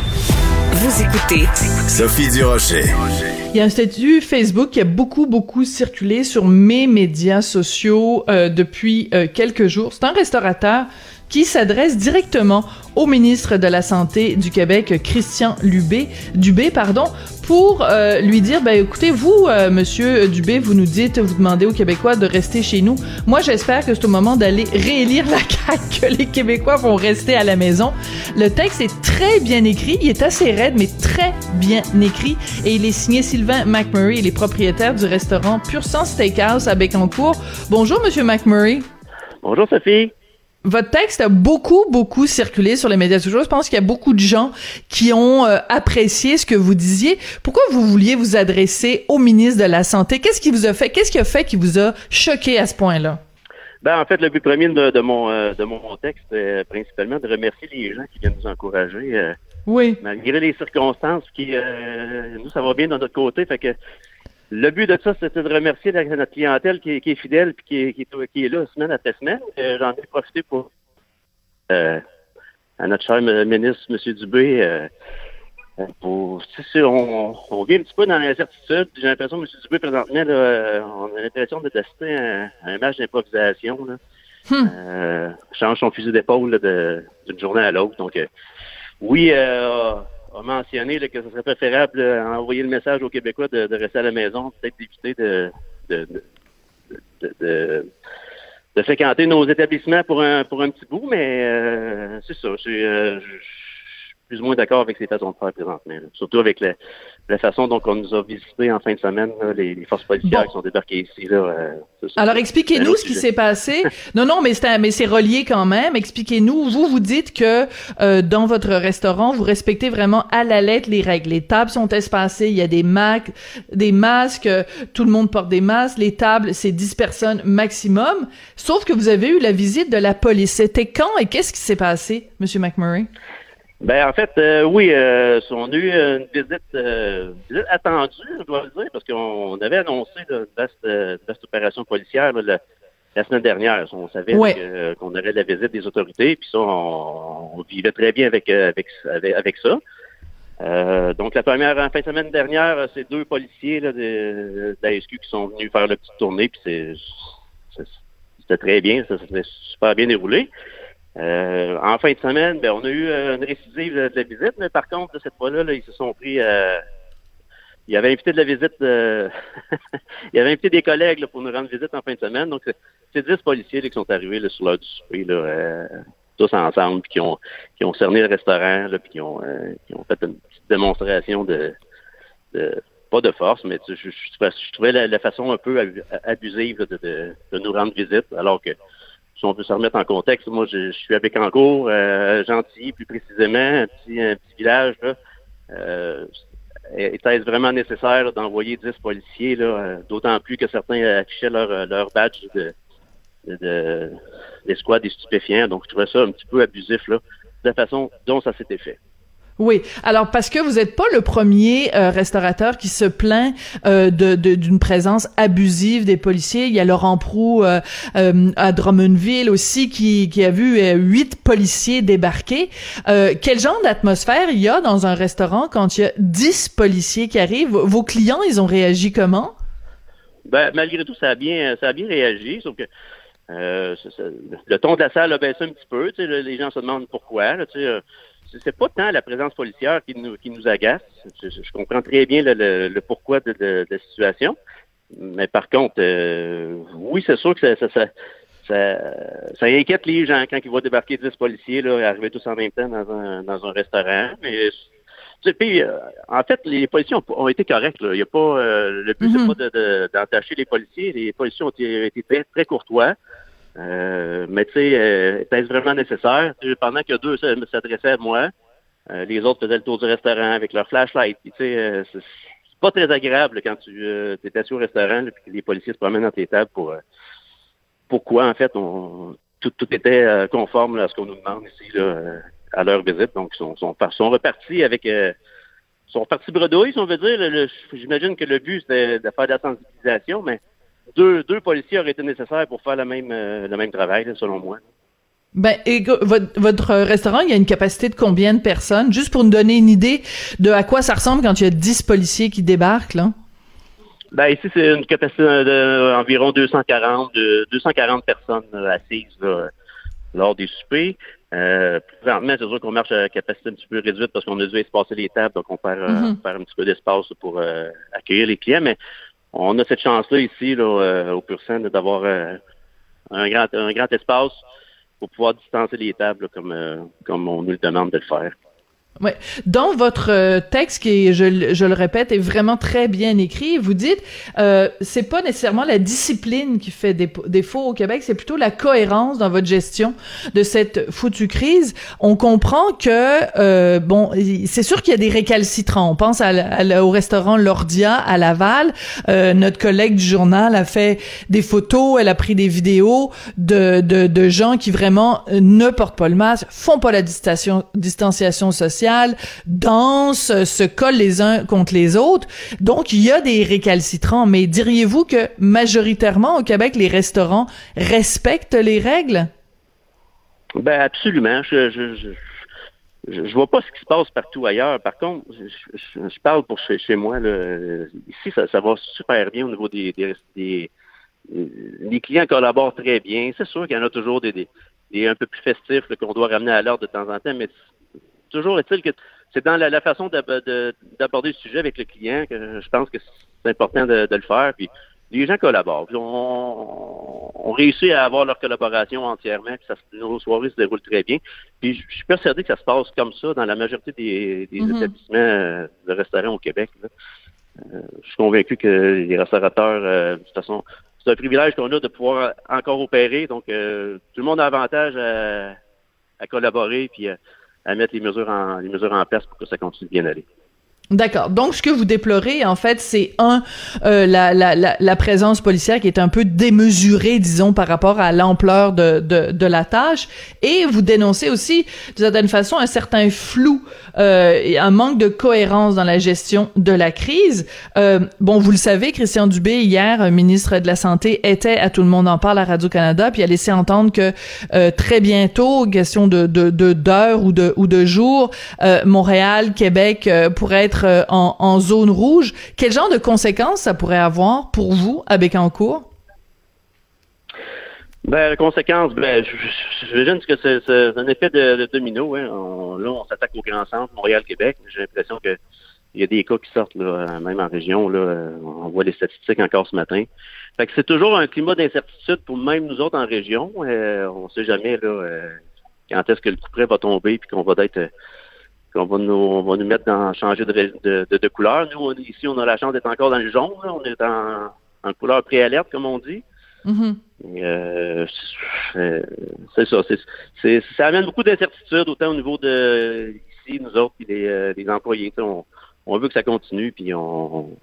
Vous écoutez Sophie Durocher. Il y a un statut Facebook qui a beaucoup, beaucoup circulé sur mes médias sociaux euh, depuis euh, quelques jours. C'est un restaurateur qui s'adresse directement au ministre de la Santé du Québec, Christian Dubé, Dubé, pardon, pour euh, lui dire, ben écoutez, vous, euh, Monsieur Dubé, vous nous dites, vous demandez aux Québécois de rester chez nous. Moi, j'espère que c'est au moment d'aller réélire la C A Q que les Québécois vont rester à la maison. Le texte est très bien écrit, il est assez raide, mais très bien écrit, et il est signé Sylvain McMurray, il est propriétaire du restaurant Pur Sang Steakhouse à Bécancour. Bonjour, Monsieur McMurray. Bonjour, Sophie. Votre texte a beaucoup, beaucoup circulé sur les médias sociaux. Je pense qu'il y a beaucoup de gens qui ont euh, apprécié ce que vous disiez. Pourquoi vous vouliez vous adresser au ministre de la Santé? Qu'est-ce qui vous a fait, qu'est-ce qui a fait qui vous a choqué à ce point-là? Ben, en fait, le but premier de, de mon euh, de mon texte, c'est principalement de remercier les gens qui viennent nous encourager. Euh, oui. Malgré les circonstances, qui euh, nous, ça va bien de notre côté. Fait que le but de ça, c'était de remercier la, notre clientèle qui est, qui est fidèle et qui est, qui, est, qui est là semaine après semaine. Euh, j'en ai profité pour euh, à notre cher ministre, M. Dubé, euh, pour c'est on, on vit un petit peu dans l'incertitude. J'ai l'impression que M. Dubé, présentement, là, on a l'impression de tester un, un match d'improvisation. Là. Hmm. Euh, change son fusil d'épaule là, de, d'une journée à l'autre. Donc, euh, oui, euh, a mentionné là, que ce serait préférable d'envoyer le message aux Québécois de, de rester à la maison, peut-être d'éviter de, de, de, de, de, de fréquenter nos établissements pour un pour un petit bout, mais euh, c'est ça. Je suis euh, plus ou moins d'accord avec ces façons de faire présentement. Là. Surtout avec la, la façon dont on nous a visité en fin de semaine, là, les, les forces policières bon. qui sont débarquées ici. Là, euh, c'est ça. Alors, expliquez-nous ce qui s'est passé. Non, non, mais c'est, mais c'est relié quand même. Expliquez-nous. Vous, vous dites que euh, dans votre restaurant, vous respectez vraiment à la lettre les règles. Les tables sont espacées, il y a des, mac- des masques, tout le monde porte des masques. Les tables, c'est dix personnes maximum. Sauf que vous avez eu la visite de la police. C'était quand et qu'est-ce qui s'est passé, M. McMurray? Ben en fait, euh, oui, euh, on a eu une visite, euh, visite attendue, je dois le dire, parce qu'on avait annoncé là, une vaste, euh, vaste opération policière là, la, la semaine dernière. On savait ouais. que, qu'on aurait la visite des autorités, puis ça, on, on vivait très bien avec avec avec, avec ça. Euh, donc la première en fin de semaine dernière, c'est deux policiers là, de, de la S Q qui sont venus faire la petite tournée, puis c'est, c'est c'était très bien, ça s'est super bien déroulé. Euh, en fin de semaine, ben, on a eu euh, une récidive de, de la visite, mais par contre, de cette fois-là, là, ils se sont pris... Euh, ils avaient invité de la visite... Euh, ils avaient invité des collègues là, pour nous rendre visite en fin de semaine. Donc, c'est, c'est dix policiers là, qui sont arrivés là, sur l'heure du souper, là, euh, tous ensemble, puis qui ont, qui ont cerné le restaurant, là, puis qui ont, euh, qui ont fait une petite démonstration de... de pas de force, mais je, je, je, je trouvais la, la façon un peu abusive là, de, de, de nous rendre visite, alors que si on peut se remettre en contexte, moi, je, je suis à Bécancour, euh, Gentilly, plus précisément, un petit, un petit village, là. Euh, était-ce vraiment nécessaire là, d'envoyer dix policiers, là, euh, d'autant plus que certains affichaient leur, leur badge de, de, de l'escouade des stupéfiants. Donc, je trouvais ça un petit peu abusif, là, de la façon dont ça s'était fait. Oui. Alors, parce que vous n'êtes pas le premier euh, restaurateur qui se plaint euh, de, de d'une présence abusive des policiers. Il y a Laurent Proulx euh, euh, à Drummondville aussi qui, qui a vu euh, huit policiers débarquer. Euh, quel genre d'atmosphère il y a dans un restaurant quand il y a dix policiers qui arrivent? Vos clients, ils ont réagi comment? Ben, malgré tout, ça a bien, ça a bien réagi, sauf que euh, c'est, c'est, le ton de la salle a baissé un petit peu. Tu sais, les gens se demandent pourquoi. Là, tu sais, euh, c'est pas tant la présence policière qui nous, qui nous agace. Je, je comprends très bien le, le, le pourquoi de, de, de la situation. Mais par contre, euh, oui, c'est sûr que ça, ça, ça, ça, ça inquiète les gens quand ils voient débarquer dix policiers, là, arriver tous en même temps dans un, dans un restaurant. Mais, tu sais, puis, euh, en fait, les policiers ont, ont été corrects. Là. Il y a pas, euh, le but, mm-hmm. c'est pas de, de, d'entacher les policiers. Les policiers ont été, été très, très courtois. Euh, mais tu sais, euh, est-ce vraiment nécessaire? Pendant que deux s'adressaient à moi, euh, les autres faisaient le tour du restaurant avec leur flashlight. Puis tu sais, euh, c'est, c'est pas très agréable quand tu euh, es assis au restaurant et que les policiers se promènent dans tes tables pour... Euh, pourquoi, en fait, on, tout, tout était euh, conforme là, à ce qu'on nous demande ici là, euh, à leur visite. Donc, ils sont, sont, sont repartis avec... Euh, sont repartis bredouilles, si on veut dire. Le, le, j'imagine que le but, c'était de faire de la sensibilisation, mais Deux, deux policiers auraient été nécessaires pour faire le même, euh, le même travail, là, selon moi. Ben, et votre, votre restaurant, il y a une capacité de combien de personnes? Juste pour nous donner une idée de à quoi ça ressemble quand il y a dix policiers qui débarquent, là. Ben, ici, c'est une capacité d'environ deux cent quarante, de, deux cent quarante personnes assises là, lors des soupers. Euh, présentement, c'est sûr qu'on marche à capacité un petit peu réduite parce qu'on a dû espacer les tables, donc on perd, mm-hmm. euh, perd un petit peu d'espace pour euh, accueillir les clients, mais on a cette chance-là ici, là, euh, au Pur Sang, d'avoir euh, un grand un grand espace pour pouvoir distancer les tables là, comme euh, comme on nous le demande de le faire. Ouais. Dans votre euh, texte, qui est, je, je le répète, est vraiment très bien écrit, vous dites, euh, c'est pas nécessairement la discipline qui fait défaut au Québec, c'est plutôt la cohérence dans votre gestion de cette foutue crise. On comprend que, euh, bon, c'est sûr qu'il y a des récalcitrants. On pense à, à, au restaurant L'Ordia à Laval. Euh, notre collègue du journal a fait des photos, elle a pris des vidéos de, de, de gens qui vraiment ne portent pas le masque, font pas la distanciation, distanciation sociale, dansent, se collent les uns contre les autres. Donc, il y a des récalcitrants. Mais diriez-vous que majoritairement au Québec, les restaurants respectent les règles? Ben absolument. Je, je, je, je, je vois pas ce qui se passe partout ailleurs. Par contre, je, je, je parle pour chez, chez moi. Là. Ici, ça, ça va super bien au niveau des, des, des... Les clients collaborent très bien. C'est sûr qu'il y en a toujours des, des, des un peu plus festifs là, qu'on doit ramener à l'ordre de temps en temps, mais toujours est-il que c'est dans la, la façon de, de, d'aborder le sujet avec le client que je pense que c'est important de, de le faire. Puis les gens collaborent. Puis on, on réussit à avoir leur collaboration entièrement. Puis ça, nos soirées se déroulent très bien. Puis je suis persuadé que ça se passe comme ça dans la majorité des, des mm-hmm. établissements de restaurants au Québec. Là. Euh, je suis convaincu que les restaurateurs, euh, de toute façon, c'est un privilège qu'on a de pouvoir encore opérer. Donc euh, tout le monde a avantage à, à collaborer puis à, à mettre les mesures en les mesures en place pour que ça continue de bien aller. D'accord. Donc, ce que vous déplorez, en fait, c'est un, euh, la, la, la, la présence policière qui est un peu démesurée, disons, par rapport à l'ampleur de, de, de la tâche. Et vous dénoncez aussi, d'une certaine façon, un certain flou, euh, et un manque de cohérence dans la gestion de la crise. Euh, bon, vous le savez, Christian Dubé, hier, ministre de la Santé, était à Tout le monde en parle à Radio-Canada, puis a laissé entendre que euh, très bientôt, question de, de, de d'heures ou de, ou de jours, euh, Montréal, Québec euh, pourrait être En, en zone rouge. Quel genre de conséquences ça pourrait avoir pour vous à Bécancour? Ben, la conséquence, ben, j'imagine que c'est, c'est un effet de, de domino. Hein. On, là, on s'attaque au grand centre, Montréal-Québec. J'ai l'impression que il y a des cas qui sortent, là, même en région. Là, on voit les statistiques encore ce matin. Fait que c'est toujours un climat d'incertitude pour même nous autres en région. Euh, on ne sait jamais là, euh, quand est-ce que le coup près va tomber puis qu'on va être... Euh, qu'on va nous, on va nous mettre dans changer de, de, de, de couleur. Nous, on, ici, on a la chance d'être encore dans le jaune. Là. On est en, en couleur préalerte, comme on dit. Mm-hmm. Et, euh, c'est, c'est ça. C'est, c'est, ça amène beaucoup d'incertitudes, autant au niveau de ici, nous autres, et les, les employés. On, on veut que ça continue, puis on, on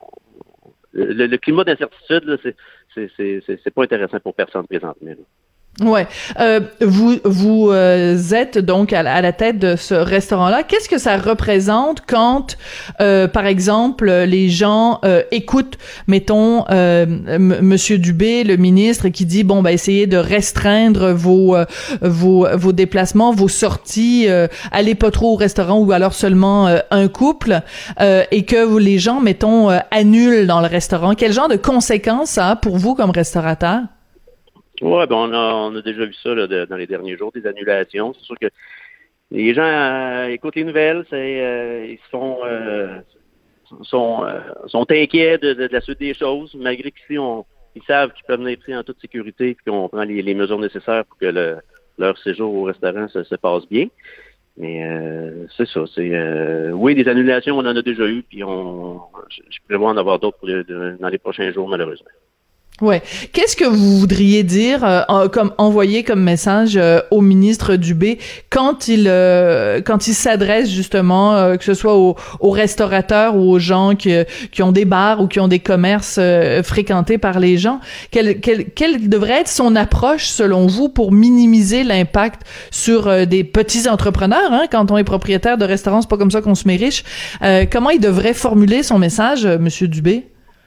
le, le climat d'incertitude, là, c'est, c'est, c'est, c'est, c'est pas intéressant pour personne présentement, là. Ouais, euh, vous vous euh, êtes donc à la, à la tête de ce restaurant-là. Qu'est-ce que ça représente quand, euh, par exemple, les gens euh, écoutent, mettons, euh, M- Monsieur Dubé, le ministre, qui dit bon, ben essayez de restreindre vos euh, vos vos déplacements, vos sorties, euh, allez pas trop au restaurant ou alors seulement euh, un couple, euh, et que vous, les gens, mettons, euh, annulent dans le restaurant. Quel genre de conséquences ça a pour vous comme restaurateur? Ouais, ben on a on a déjà vu ça là, de, dans les derniers jours, des annulations. C'est sûr que les gens euh, écoutent les nouvelles, c'est euh, ils sont euh, sont euh, sont inquiets de, de, de la suite des choses, malgré qu'ici on ils savent qu'ils peuvent venir pris en toute sécurité et qu'on prend les, les mesures nécessaires pour que le, leur séjour au restaurant se, se passe bien. Mais euh, c'est ça, c'est euh, oui, des annulations, on en a déjà eu, puis on je, je prévois en avoir d'autres pour les, de, dans les prochains jours, malheureusement. Ouais. Qu'est-ce que vous voudriez dire, euh, comme envoyer comme message euh, au ministre Dubé quand il euh, quand il s'adresse justement, euh, que ce soit aux, aux restaurateurs ou aux gens qui qui ont des bars ou qui ont des commerces euh, fréquentés par les gens? Quelle, quelle quelle devrait être son approche selon vous pour minimiser l'impact sur euh, des petits entrepreneurs, hein? Quand on est propriétaire de restaurants, c'est pas comme ça qu'on se met riche. Euh, comment il devrait formuler son message, euh, Monsieur Dubé?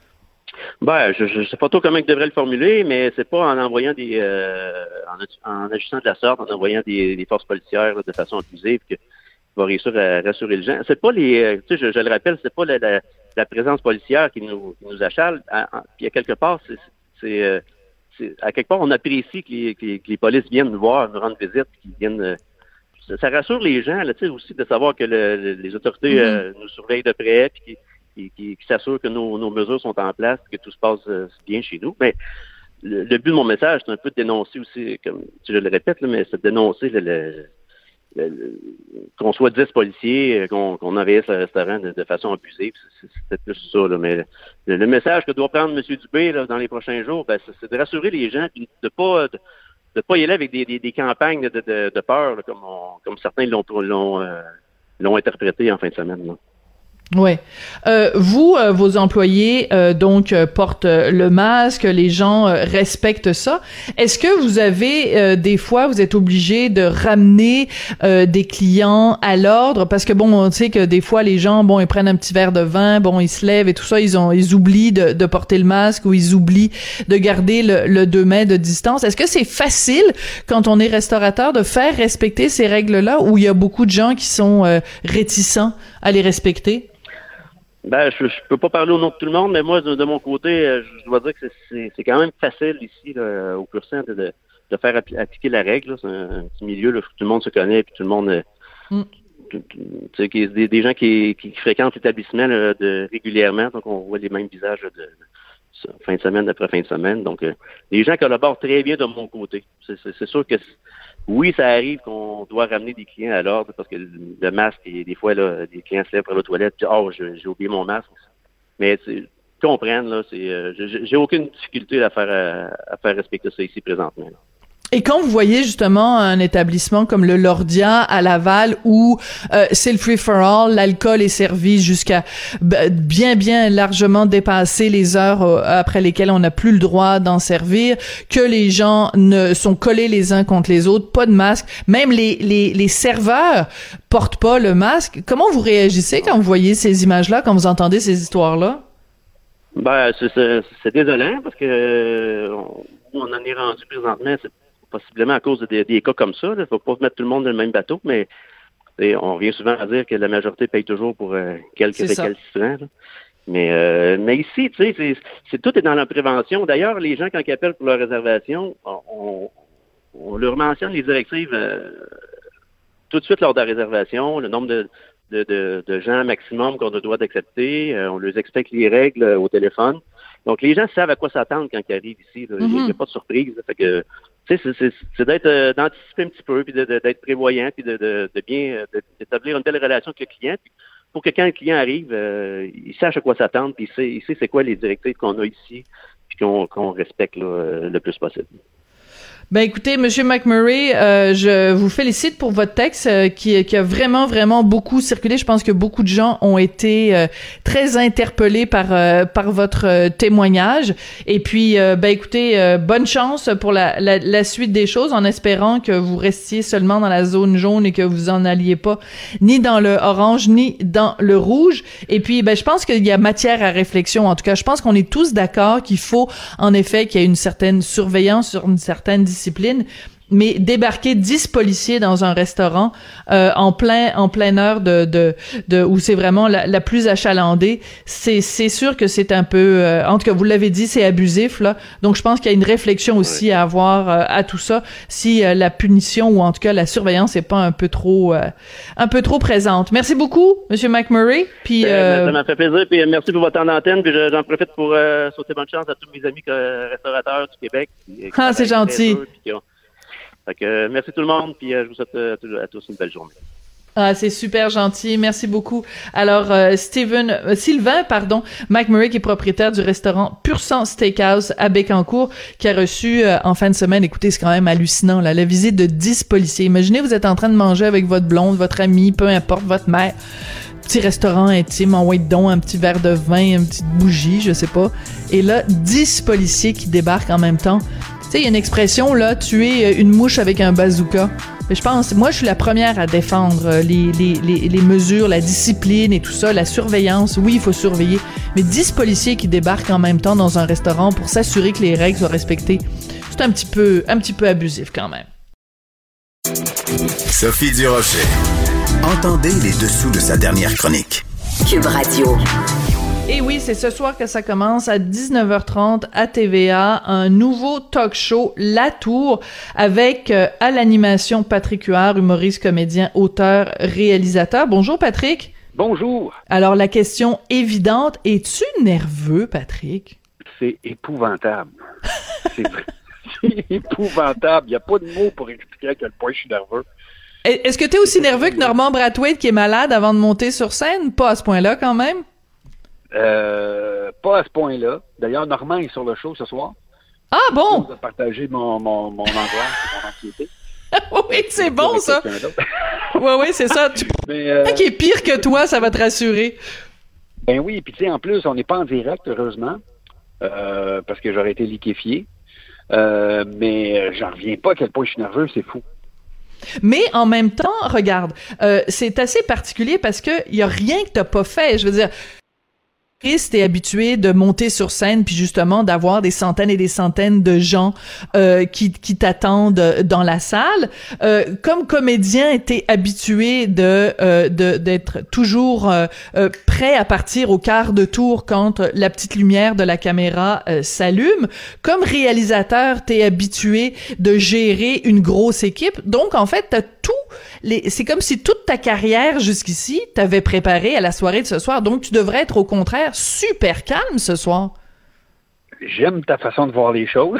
Ben, je ne sais pas trop comment il devrait le formuler, mais c'est pas en envoyant des euh, en, en agissant de la sorte, en envoyant des, des forces policières là, de façon abusive qu'il va réussir à rassurer les gens. C'est pas les tu sais, je, je le rappelle, c'est pas la, la, la présence policière qui nous qui nous achale. À, à, puis à quelque part, c'est, c'est, euh, c'est à quelque part on apprécie que les, que les, que les polices viennent nous voir, nous rendre visite, qu'ils viennent euh, ça, ça rassure les gens là, tu sais, aussi de savoir que le, le, les autorités mm-hmm. euh, nous surveillent de près puis qu'ils Qui, qui, qui s'assure que nos, nos mesures sont en place, que tout se passe euh, bien chez nous. Mais le, le but de mon message, c'est un peu de dénoncer aussi, comme je le répète, là, mais c'est de dénoncer le, le, le, le, qu'on soit dix policiers, qu'on, qu'on envahisse le restaurant de, de façon abusive. C'est, c'est peut-être plus ça. Là, mais le, le message que doit prendre M. Dubé là, dans les prochains jours, ben, c'est, c'est de rassurer les gens et de pas de, de pas y aller avec des, des, des campagnes de, de, de peur, là, comme, on, comme certains l'ont, l'ont, euh, l'ont interprété en fin de semaine. Là. Ouais. Euh, vous, euh, vos employés, euh, donc euh, portent euh, le masque, les gens euh, respectent ça. Est-ce que vous avez euh, des fois, vous êtes obligé de ramener euh, des clients à l'ordre parce que bon, on sait que des fois les gens, bon, ils prennent un petit verre de vin, bon, ils se lèvent et tout ça, ils ont, ils oublient de, de porter le masque ou ils oublient de garder le, le deux mètres de distance. Est-ce que c'est facile quand on est restaurateur de faire respecter ces règles-là ou il y a beaucoup de gens qui sont euh, réticents à les respecter? Ben, je, je peux pas parler au nom de tout le monde, mais moi, de, de mon côté, je dois dire que c'est, c'est, c'est quand même facile ici, là, au Pur Sang, de, de, de faire appli- appliquer la règle. Là. C'est un, un petit milieu, là, où tout le monde se connaît, puis tout le monde, mm. tu sais, des, des gens qui, qui fréquentent l'établissement là, de, régulièrement, donc on voit les mêmes visages là, de, de fin de semaine après fin de semaine. Donc, euh, les gens collaborent très bien de mon côté. C'est, c'est, c'est sûr que oui, ça arrive qu'on doit ramener des clients à l'ordre parce que le masque, et des fois, là, des clients se lèvent pour la toilette puis oh, j'ai, j'ai oublié mon masque. Mais comprennent, là, c'est, euh, j'ai, j'ai aucune difficulté à faire à, à faire respecter ça ici présentement. Là. Et quand vous voyez justement un établissement comme le Lordia à Laval où euh, c'est le free-for-all, l'alcool est servi jusqu'à b- bien, bien largement dépasser les heures euh, après lesquelles on n'a plus le droit d'en servir, que les gens ne sont collés les uns contre les autres, pas de masque, même les, les, les serveurs portent pas le masque. Comment vous réagissez quand vous voyez ces images-là, quand vous entendez ces histoires-là? Ben, c'est, c'est, c'est désolant parce que euh, on, on en est rendu présentement, c'est possiblement à cause de des, des cas comme ça. Il ne faut pas mettre tout le monde dans le même bateau, mais on revient souvent à dire que la majorité paye toujours pour euh, quelques récalcitrants. Mais, euh, mais ici, tu sais, c'est, c'est, tout est dans la prévention. D'ailleurs, les gens, quand ils appellent pour leur réservation, on, on leur mentionne les directives euh, tout de suite lors de la réservation, le nombre de, de, de, de gens maximum qu'on a le droit d'accepter. Euh, on leur explique les règles euh, au téléphone. Donc, les gens savent à quoi s'attendre quand ils arrivent ici. Il n'y a, a pas de surprise. Là, fait que, tu sais, c'est, c'est, c'est d'être euh, d'anticiper un petit peu, puis de, de, d'être prévoyant, puis de, de, de bien de, d'établir une belle relation avec le client, puis pour que quand le client arrive, euh, il sache à quoi s'attendre, puis il sait, il sait c'est quoi les directives qu'on a ici, puis qu'on, qu'on respecte là, le plus possible. Ben écoutez, Monsieur McMurray, euh, je vous félicite pour votre texte euh, qui, qui a vraiment, vraiment beaucoup circulé. Je pense que beaucoup de gens ont été euh, très interpellés par euh, par votre euh, témoignage. Et puis, euh, ben écoutez, euh, bonne chance pour la, la, la suite des choses, en espérant que vous restiez seulement dans la zone jaune et que vous en alliez pas ni dans le orange ni dans le rouge. Et puis, ben je pense qu'il y a matière à réflexion. En tout cas, je pense qu'on est tous d'accord qu'il faut, en effet, qu'il y ait une certaine surveillance sur une certaine discipline, mais débarquer dix policiers dans un restaurant euh, en plein en pleine heure de de de où c'est vraiment la, la plus achalandée, c'est c'est sûr que c'est un peu euh, en tout cas vous l'avez dit, c'est abusif là. Donc je pense qu'il y a une réflexion aussi à avoir euh, à tout ça, si euh, la punition ou en tout cas la surveillance est pas un peu trop euh, un peu trop présente. Merci beaucoup Monsieur McMurray. Puis euh, ça m'a fait plaisir, puis merci pour votre temps d'antenne, puis j'en profite pour euh, souhaiter bonne chance à tous mes amis euh, restaurateurs du Québec. Qui, ah c'est gentil. Fait que, euh, merci tout le monde, puis euh, je vous souhaite euh, à tous une belle journée. Ah, c'est super gentil. Merci beaucoup. Alors, euh, Steven, euh, Sylvain, pardon, McMurray, qui est propriétaire du restaurant Pur Sang Steakhouse à Bécancour, qui a reçu euh, en fin de semaine, écoutez, c'est quand même hallucinant, là, la visite de dix policiers. Imaginez, vous êtes en train de manger avec votre blonde, votre ami, peu importe, votre mère. Petit restaurant intime, en white don, un petit verre de vin, une petite bougie, je sais pas. Et là, dix policiers qui débarquent en même temps. Tu sais, il y a une expression, là, tuer une mouche avec un bazooka. Mais je pense, moi, je suis la première à défendre les, les, les, les mesures, la discipline et tout ça, la surveillance. Oui, il faut surveiller. Mais dix policiers qui débarquent en même temps dans un restaurant pour s'assurer que les règles soient respectées, c'est un petit peu, un petit peu abusif quand même. Sophie Durocher. Entendez les dessous de sa dernière chronique. Cube Radio. Et oui, c'est ce soir que ça commence à dix-neuf heures trente à T V A, un nouveau talk show, La Tour, avec euh, à l'animation Patrick Huard, humoriste, comédien, auteur, réalisateur. Bonjour Patrick. Bonjour. Alors la question évidente, es-tu nerveux Patrick? C'est épouvantable. c'est, c'est épouvantable. Il n'y a pas de mots pour expliquer à quel point je suis nerveux. Est-ce que tu es aussi nerveux que Norman Brathwaite qui est malade avant de monter sur scène? Pas à ce point-là quand même? Euh, pas à ce point-là. D'ailleurs, Normand est sur le show ce soir. Ah bon? Je vais partager mon, mon, mon angoisse et mon anxiété. Oui, c'est bon ça. Oui, oui, c'est ça. Tu Mais euh, qui est pire que toi, ça va te rassurer. Ben oui, puis tu sais, en plus, on n'est pas en direct, heureusement, euh, parce que j'aurais été liquéfié. Euh, mais j'en reviens pas à quel point je suis nerveux, c'est fou. Mais en même temps, regarde, euh, c'est assez particulier parce que y a rien que t'as pas fait. Je veux dire, t'es habitué de monter sur scène puis justement d'avoir des centaines et des centaines de gens euh, qui qui t'attendent dans la salle. Euh, comme comédien, t'es habitué de euh, de d'être toujours euh, euh, prêt à partir au quart de tour quand la petite lumière de la caméra euh, s'allume. Comme réalisateur, t'es habitué de gérer une grosse équipe. Donc en fait, t'as tout les c'est comme si toute ta carrière jusqu'ici t'avais préparé à la soirée de ce soir. Donc tu devrais être au contraire super calme ce soir. J'aime ta façon de voir les choses.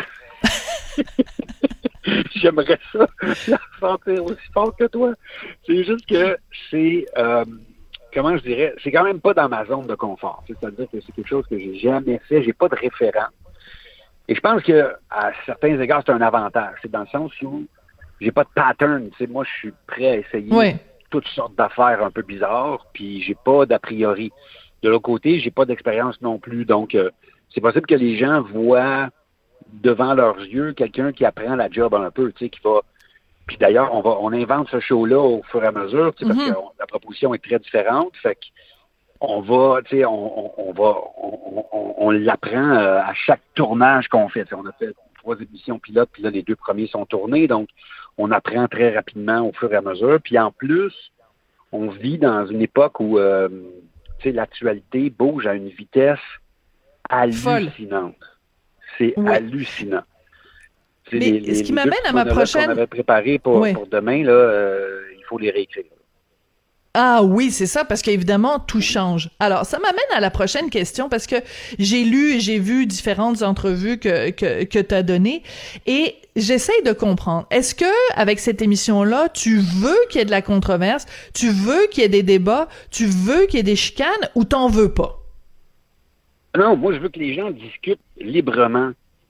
J'aimerais ça la sentir aussi fort que toi. C'est juste que c'est, euh, comment je dirais, c'est quand même pas dans ma zone de confort. C'est-à-dire que c'est quelque chose que j'ai jamais fait, j'ai pas de référent. Et je pense que à certains égards, c'est un avantage. C'est dans le sens où j'ai pas de pattern. Tu sais, moi, je suis prêt à essayer oui. toutes sortes d'affaires un peu bizarres, puis j'ai pas d'a priori. De l'autre côté, j'ai pas d'expérience non plus. Donc, euh, c'est possible que les gens voient devant leurs yeux quelqu'un qui apprend la job un peu, tu sais, qui va... Puis d'ailleurs, on va, on invente ce show-là au fur et à mesure, tu sais, mm-hmm. parce que on, la proposition est très différente. Fait qu'on va, tu sais, on, on, on va, on, on, on l'apprend euh, à chaque tournage qu'on fait. Tu sais, on a fait trois émissions pilotes, puis là, les deux premiers sont tournés. Donc, on apprend très rapidement au fur et à mesure. Puis en plus, on vit dans une époque où... Euh, l'actualité bouge à une vitesse hallucinante. C'est oui. hallucinant. Mais les, les, ce qui m'amène à ma prochaine... qu'on avait préparé pour, oui. pour demain, là, euh, il faut les réécrire. Ah oui, c'est ça, parce qu'évidemment, tout change. Alors, ça m'amène à la prochaine question, parce que j'ai lu, j'ai vu différentes entrevues que que, que tu as données, et j'essaye de comprendre. Est-ce que, avec cette émission-là, tu veux qu'il y ait de la controverse, tu veux qu'il y ait des débats, tu veux qu'il y ait des chicanes, ou t'en veux pas? Non, moi, je veux que les gens discutent librement.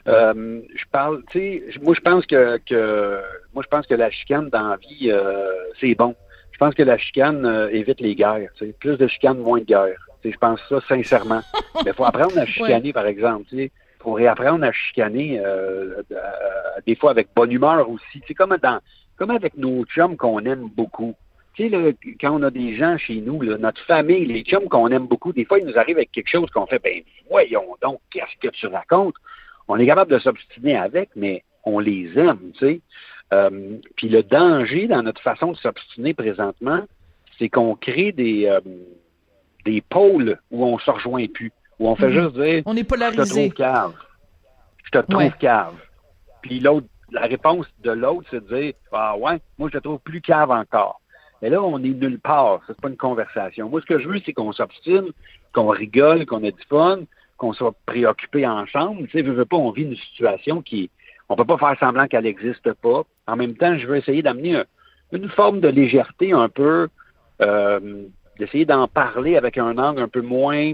Euh, je parle, tu sais, moi je pense que, que moi je pense que la chicane dans la vie, euh, c'est bon. Je pense que la chicane euh, évite les guerres. Tu sais. Plus de chicane, moins de guerre. Tu sais, je pense ça sincèrement. Mais il faut apprendre à chicaner, ouais. par exemple. Tu sais. Faut réapprendre à chicaner, euh, euh, des fois avec bonne humeur aussi. Tu sais, comme dans, comme avec nos chums qu'on aime beaucoup. Tu sais, là, quand on a des gens chez nous, là, notre famille, les chums qu'on aime beaucoup, des fois, ils nous arrivent avec quelque chose qu'on fait, ben voyons donc, qu'est-ce que tu racontes? On est capable de s'obstiner avec, mais on les aime, tu sais. Euh, puis le danger dans notre façon de s'obstiner présentement, c'est qu'on crée des, euh, des pôles où on se rejoint plus, où on fait mmh. juste dire on est polarisé. Je te trouve cave. Je te trouve ouais. cave. Puis l'autre, la réponse de l'autre, c'est de dire ah ouais, moi je te trouve plus cave encore. Mais là, on est nulle part. C'est pas une conversation. Moi, ce que je veux, c'est qu'on s'obstine, qu'on rigole, qu'on ait du fun, qu'on soit préoccupé en chambre. Tu sais, veux, veux pas, on vit une situation qui, on peut pas faire semblant qu'elle n'existe pas. En même temps, je veux essayer d'amener un, une forme de légèreté un peu, euh, d'essayer d'en parler avec un angle un peu moins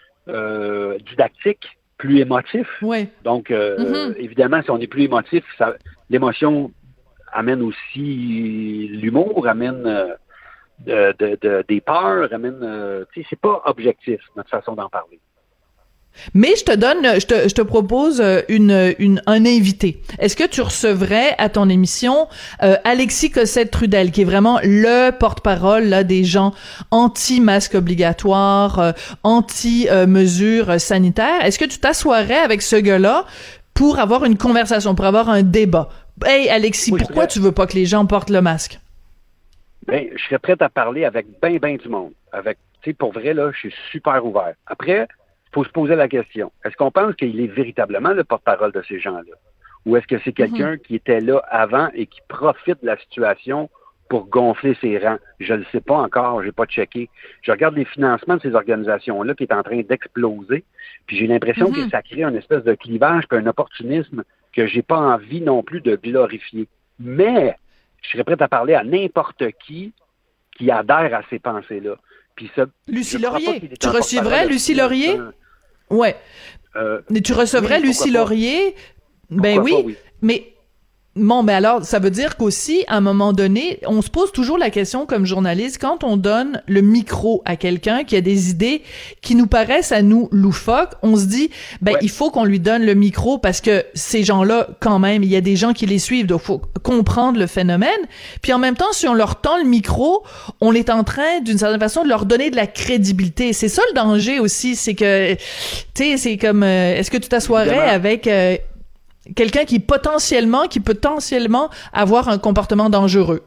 euh, didactique, plus émotif. Oui. Donc, euh, mm-hmm. évidemment, si on est plus émotif, ça, l'émotion amène aussi l'humour, amène euh, de, de, de, des peurs, amène... Euh, tu sais, c'est pas objectif, notre façon d'en parler. Mais je te donne, je te, je te propose une, une, un invité. Est-ce que tu recevrais à ton émission euh, Alexis Cossette-Trudel, qui est vraiment le porte-parole là des gens anti-masque obligatoire, euh, anti-mesures euh, sanitaires? Est-ce que tu t'assoirais avec ce gars-là pour avoir une conversation, pour avoir un débat? Hey Alexis, oui, pourquoi tu veux pas que les gens portent le masque? Ben, je serais prêt à parler avec ben ben du monde. Avec, tu sais, pour vrai là, je suis super ouvert. Après. Il faut se poser la question. Est-ce qu'on pense qu'il est véritablement le porte-parole de ces gens-là? Ou est-ce que c'est quelqu'un mm-hmm. qui était là avant et qui profite de la situation pour gonfler ses rangs? Je ne le sais pas encore, j'ai pas checké. Je regarde les financements de ces organisations-là qui est en train d'exploser, puis j'ai l'impression mm-hmm. que ça crée une espèce de clivage puis un opportunisme que j'ai pas envie non plus de glorifier. Mais je serais prêt à parler à n'importe qui qui adhère à ces pensées-là. Puis ça, Lucie Laurier, tu recevrais Lucie Laurier? Ouais. Euh, mais tu recevrais oui, Lucie Laurier? Ben oui, pas, oui, mais bon, ben alors, ça veut dire qu'aussi, à un moment donné, on se pose toujours la question comme journaliste, quand on donne le micro à quelqu'un qui a des idées qui nous paraissent à nous loufoques, on se dit, ben ouais. il faut qu'on lui donne le micro parce que ces gens-là, quand même, il y a des gens qui les suivent, donc faut comprendre le phénomène. Puis en même temps, si on leur tend le micro, on est en train, d'une certaine façon, de leur donner de la crédibilité. C'est ça le danger aussi, c'est que, tu sais, c'est comme, euh, est-ce que tu t'assoirais Évidemment. avec... Euh, quelqu'un qui potentiellement, qui peut potentiellement avoir un comportement dangereux?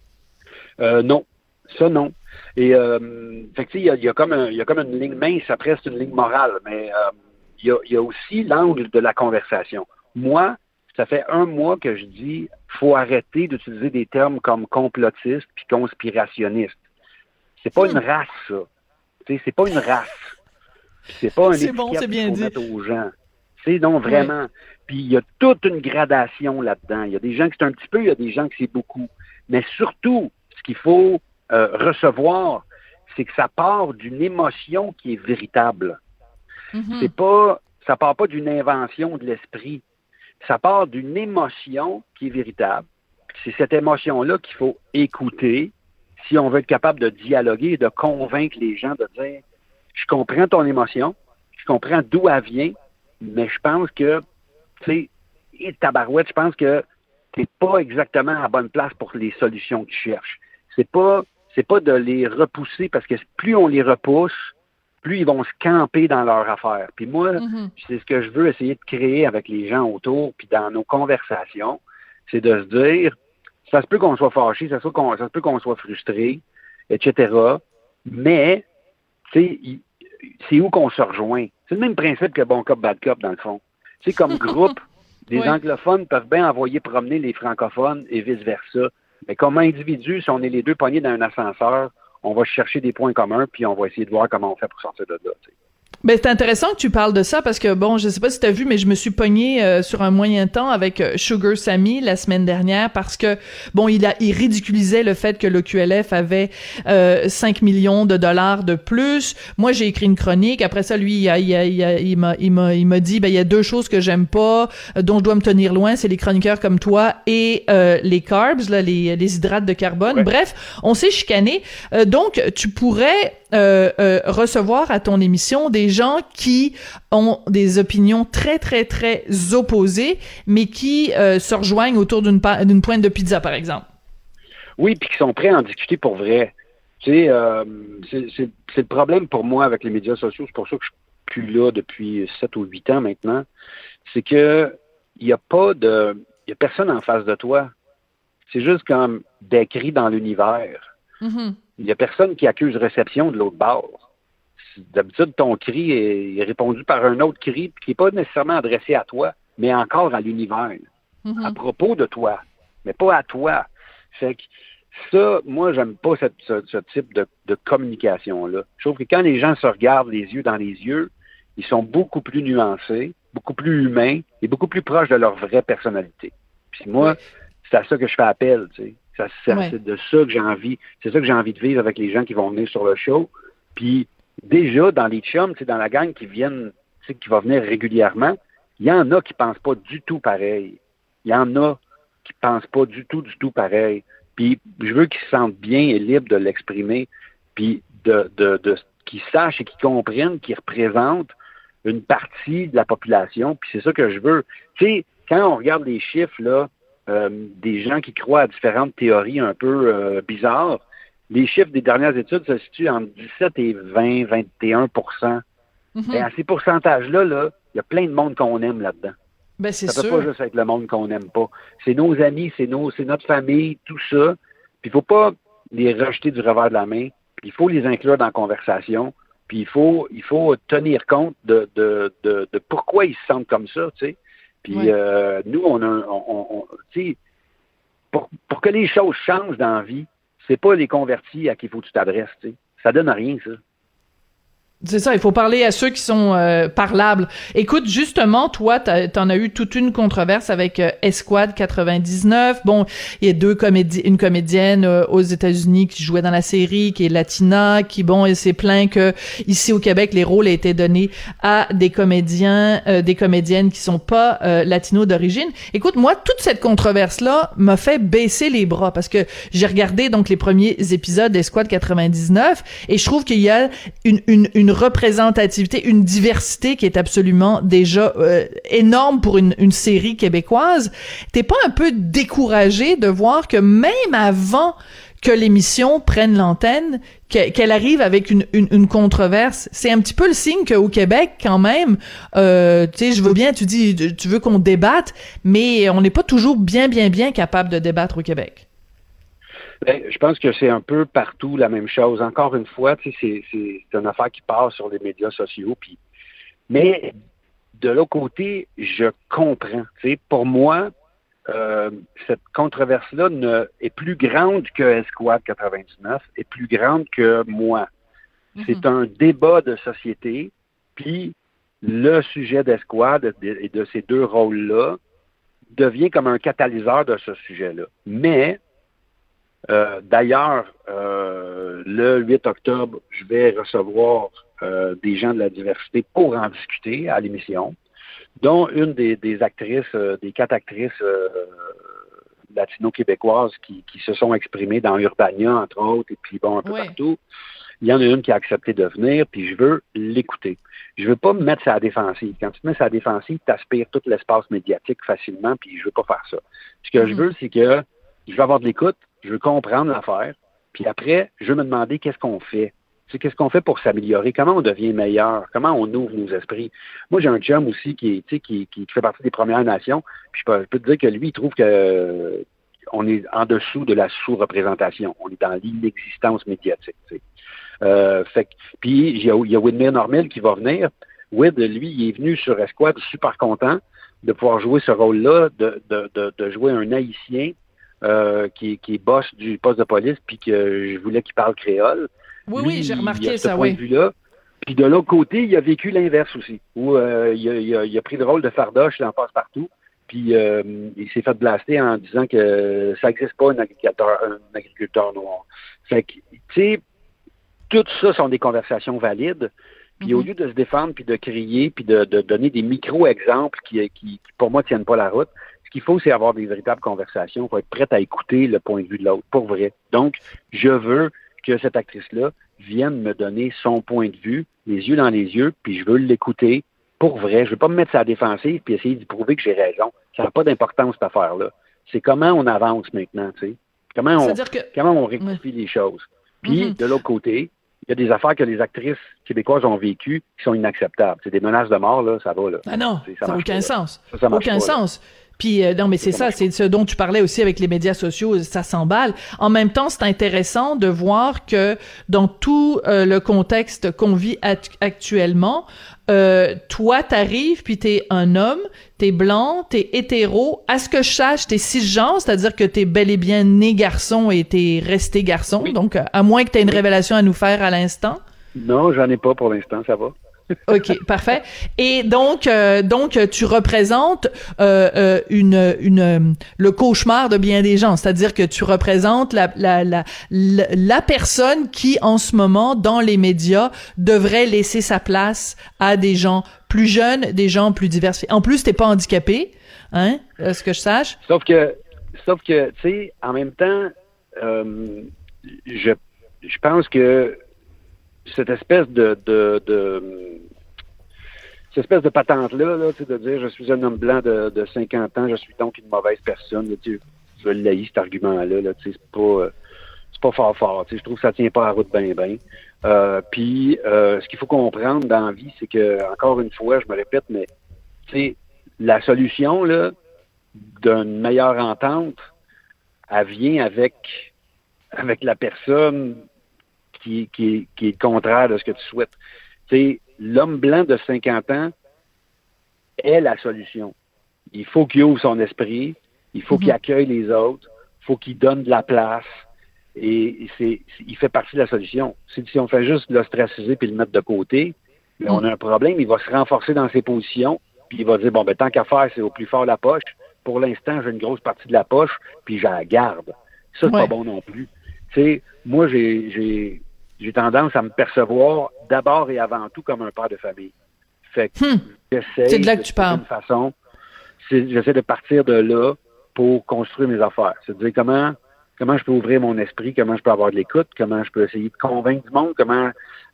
Euh, non. Ça, non. Et, euh, fait que, tu sais, il y a, y a comme un, il y a comme une ligne mince, après, c'est une ligne morale, mais, euh, il y a, il y a aussi l'angle de la conversation. Moi, ça fait un mois que je dis, faut arrêter d'utiliser des termes comme complotiste puis conspirationniste. C'est pas hmm. une race, ça. Tu sais, c'est pas une race. C'est pas un étiquette bon, c'est bien qu'il faut dit. mettre aux gens. C'est donc vraiment... Oui. Puis il y a toute une gradation là-dedans. Il y a des gens qui c'est un petit peu, il y a des gens qui c'est beaucoup. Mais surtout, ce qu'il faut euh, recevoir, c'est que ça part d'une émotion qui est véritable. Mm-hmm. C'est pas, ça part pas d'une invention de l'esprit. Ça part d'une émotion qui est véritable. C'est cette émotion-là qu'il faut écouter si on veut être capable de dialoguer et de convaincre les gens de dire « Je comprends ton émotion, je comprends d'où elle vient, mais je pense que tu sais, tabarouette, je pense que t'es pas exactement à la bonne place pour les solutions que tu cherches. C'est pas, c'est pas de les repousser parce que plus on les repousse, plus ils vont se camper dans leur affaire. Puis moi, mm-hmm. c'est ce que je veux essayer de créer avec les gens autour, puis dans nos conversations, c'est de se dire, ça se peut qu'on soit fâché, ça se peut qu'on, ça se peut qu'on soit frustré, et cetera. Mais, tu sais, c'est où qu'on se rejoint. C'est le même principe que bon cop, bad cop, dans le fond. Tu sais, comme groupe, les oui. anglophones peuvent bien envoyer promener les francophones et vice-versa. Mais comme individu, si on est les deux pognés dans un ascenseur, on va chercher des points communs, puis on va essayer de voir comment on fait pour sortir de là. Tu sais. Ben, c'est intéressant que tu parles de ça parce que, bon, je sais pas si t'as vu, mais je me suis pognée euh, sur un moyen temps avec euh, Sugar Sammy la semaine dernière parce que, bon, il a il ridiculisait le fait que l'O Q L F avait euh, cinq millions de dollars de plus. Moi, j'ai écrit une chronique. Après ça, lui, il, a, il, a, il, a, il m'a il m'a il m'a dit, ben, il y a deux choses que j'aime pas, euh, dont je dois me tenir loin, c'est les chroniqueurs comme toi et euh, les carbs, là, les, les hydrates de carbone. Ouais. Bref, on s'est chicané. Euh, donc, tu pourrais euh, euh, recevoir à ton émission des gens qui ont des opinions très, très, très opposées, mais qui euh, se rejoignent autour d'une, pa- d'une pointe de pizza, par exemple. Oui, puis qui sont prêts à en discuter pour vrai. Tu sais, euh, c'est, c'est, c'est le problème pour moi avec les médias sociaux. C'est pour ça que je suis plus là depuis sept ou huit ans maintenant. C'est que il n'y a pas de... Il n'y a personne en face de toi. C'est juste comme des cris dans l'univers. Mm-hmm. Il n'y a personne qui accuse réception de l'autre bord. D'habitude, ton cri est, est répondu par un autre cri qui n'est pas nécessairement adressé à toi, mais encore à l'univers. Mm-hmm. À propos de toi, mais pas à toi. Fait que ça, moi, j'aime pas cette, ce, ce type de, de communication-là. Je trouve que quand les gens se regardent les yeux dans les yeux, ils sont beaucoup plus nuancés, beaucoup plus humains et beaucoup plus proches de leur vraie personnalité. Puis moi, oui. c'est à ça que je fais appel, tu sais. Ça, c'est, ouais. c'est de ça que j'ai envie. C'est ça que j'ai envie de vivre avec les gens qui vont venir sur le show. Puis déjà, dans les chums, tu sais, dans la gang qui viennent, tu sais, qui va venir régulièrement, il y en a qui pensent pas du tout pareil. Il y en a qui pensent pas du tout, du tout pareil. Puis je veux qu'ils se sentent bien et libres de l'exprimer, puis de, de, de qu'ils sachent et qu'ils comprennent qu'ils représentent une partie de la population. Puis c'est ça que je veux. Tu sais, quand on regarde les chiffres, là, euh, des gens qui croient à différentes théories un peu euh, bizarres, les chiffres des dernières études se situent entre dix-sept et vingt, vingt et un pour cent. Mm-hmm. Et à ces pourcentages-là, là, il y a plein de monde qu'on aime là-dedans. Ben, c'est ça sûr. peut pas juste être le monde qu'on n'aime pas. C'est nos amis, c'est nos, c'est notre famille, tout ça. Puis il faut pas les rejeter du revers de la main. Puis il faut les inclure dans la conversation. Puis il faut, il faut tenir compte de, de, de, de pourquoi ils se sentent comme ça, tu sais. Puis ouais. euh, nous, on a, on, on, on tu sais, pour, pour que les choses changent dans la vie, c'est pas les convertis à qui il faut que tu t'adresses, tu sais. Ça donne rien, ça. C'est ça, il faut parler à ceux qui sont euh, parlables. Écoute, justement, toi, t'as, t'en as eu toute une controverse avec euh, Esquad quatre-vingt-dix-neuf. Bon, il y a deux comédies, une comédienne euh, aux États-Unis qui jouait dans la série, qui est latina, qui, bon, elle s'est plaint que ici au Québec, les rôles étaient donnés à des comédiens, euh, des comédiennes qui sont pas euh, latinos d'origine. Écoute, moi, toute cette controverse-là m'a fait baisser les bras parce que j'ai regardé donc les premiers épisodes d'Esquad quatre-vingt-dix-neuf et je trouve qu'il y a une, une, une représentativité, une diversité qui est absolument déjà euh, énorme pour une, une série québécoise. T'es pas un peu découragé de voir que même avant que l'émission prenne l'antenne, que, qu'elle arrive avec une, une, une controverse, c'est un petit peu le signe qu'au Québec, quand même, euh, tu sais, je veux bien, tu dis, tu veux qu'on débatte, mais on n'est pas toujours bien, bien, bien capable de débattre au Québec. Ben, je pense que c'est un peu partout la même chose. Encore une fois, tu sais, c'est, c'est, c'est une affaire qui passe sur les médias sociaux. Puis, mais de l'autre côté, je comprends. Tu sais, pour moi, euh, cette controverse-là ne, est plus grande que Esquad quatre-vingt-dix-neuf, est plus grande que moi. Mm-hmm. C'est un débat de société. Puis, le sujet d'Esquad et de ces deux rôles-là devient comme un catalyseur de ce sujet-là. Mais Euh, d'ailleurs, euh, le huit octobre, je vais recevoir euh, des gens de la diversité pour en discuter à l'émission, dont une des, des actrices, euh, des quatre actrices euh, latino-québécoises qui, qui se sont exprimées dans Urbania, entre autres, et puis bon, un peu oui. partout. Il y en a une qui a accepté de venir, puis je veux l'écouter. Je veux pas me mettre sur la défensive. Quand tu te mets sur la défensive, tu aspires tout l'espace médiatique facilement, puis je veux pas faire ça. Ce que mm-hmm. je veux, c'est que je veux avoir de l'écoute, je veux comprendre l'affaire, puis après, je veux me demander qu'est-ce qu'on fait. Tu sais, qu'est-ce qu'on fait pour s'améliorer? Comment on devient meilleur? Comment on ouvre nos esprits? Moi, j'ai un chum aussi qui, tu sais, qui, qui fait partie des Premières Nations, puis je peux, je peux te dire que lui, il trouve que euh, on est en dessous de la sous-représentation. On est dans l'inexistence médiatique, tu sais. Euh, fait que, puis il y a, il y a Widmer Normel qui va venir. Wid, lui, il est venu sur Esquad super content de pouvoir jouer ce rôle-là, de, de, de, de jouer un Haïtien Euh, qui, qui est boss du poste de police, puis que je voulais qu'il parle créole. Oui, Lui, oui, j'ai remarqué il a ce ça, point oui. de vue-là. Puis de l'autre côté, il a vécu l'inverse aussi, où euh, il, a, il, a, il a pris le rôle de fardoche dans Passe-Partout, puis euh, il s'est fait blaster en disant que ça n'existe pas un agriculteur, un agriculteur noir. Fait que, tu sais, tout ça sont des conversations valides. Puis mm-hmm. au lieu de se défendre, puis de crier, puis de, de donner des micro-exemples qui, qui, qui, pour moi, tiennent pas la route, ce qu'il faut, c'est avoir des véritables conversations. Il faut être prêt à écouter le point de vue de l'autre, pour vrai. Donc, je veux que cette actrice-là vienne me donner son point de vue, les yeux dans les yeux, puis je veux l'écouter pour vrai. Je veux pas me mettre sur la défensive puis essayer de prouver que j'ai raison. Ça n'a pas d'importance, cette affaire-là. C'est comment on avance maintenant, tu sais. Comment on, que... comment on rectifie ouais. les choses. Puis, mm-hmm. de l'autre côté, il y a des affaires que les actrices québécoises ont vécues qui sont inacceptables. C'est des menaces de mort, là, ça va, là. Ah non, ça n'a aucun pas, sens. Ça, ça aucun pas, sens. Puis euh, non, mais c'est ça, c'est ce dont tu parlais aussi avec les médias sociaux, ça s'emballe. En même temps, c'est intéressant de voir que dans tout euh, le contexte qu'on vit at- actuellement, euh, toi, t'arrives, puis t'es un homme, t'es blanc, t'es hétéro. À ce que je sache, t'es cisgenre, c'est-à-dire que t'es bel et bien né garçon et t'es resté garçon. Oui. Donc, à moins que t'aies une révélation à nous faire à l'instant. Non, j'en ai pas pour l'instant, ça va. OK, parfait. Et donc, euh, donc tu représentes euh, euh, une, une, le cauchemar de bien des gens, c'est-à-dire que tu représentes la, la, la, la, la personne qui, en ce moment, dans les médias, devrait laisser sa place à des gens plus jeunes, des gens plus diversifiés. En plus, t'es pas handicapé, hein, à ce que je sache. Sauf que, sauf que, tu sais, en même temps, euh, je, je pense que cette espèce de, de, de cette espèce de patente-là, là, de dire je suis un homme blanc de, de cinquante ans, je suis donc une mauvaise personne. Là, je l'ai cet argument-là. Là, c'est pas euh, c'est pas fort fort. Je trouve que ça tient pas à route bien bien. Euh, Puis euh, ce qu'il faut comprendre dans la vie, c'est que, encore une fois, je me répète, mais la solution là, d'une meilleure entente, elle vient avec avec la personne Qui, qui, qui est le contraire de ce que tu souhaites. Tu sais, l'homme blanc de cinquante ans est la solution. Il faut qu'il ouvre son esprit, il faut mm-hmm. qu'il accueille les autres, il faut qu'il donne de la place, et c'est, il fait partie de la solution. Si, si on fait juste l'ostraciser puis le mettre de côté, mm-hmm. on a un problème, il va se renforcer dans ses positions, puis il va dire, bon, ben tant qu'à faire, c'est au plus fort la poche. Pour l'instant, j'ai une grosse partie de la poche, puis je la garde. Ça, c'est ouais. pas bon non plus. Tu sais, moi, j'ai... j'ai j'ai tendance à me percevoir d'abord et avant tout comme un père de famille. Fait que hmm. j'essaie c'est de là que tu parles. De façon, c'est, j'essaie de partir de là pour construire mes affaires. C'est-à-dire comment comment je peux ouvrir mon esprit, comment je peux avoir de l'écoute, comment je peux essayer de convaincre du monde, comment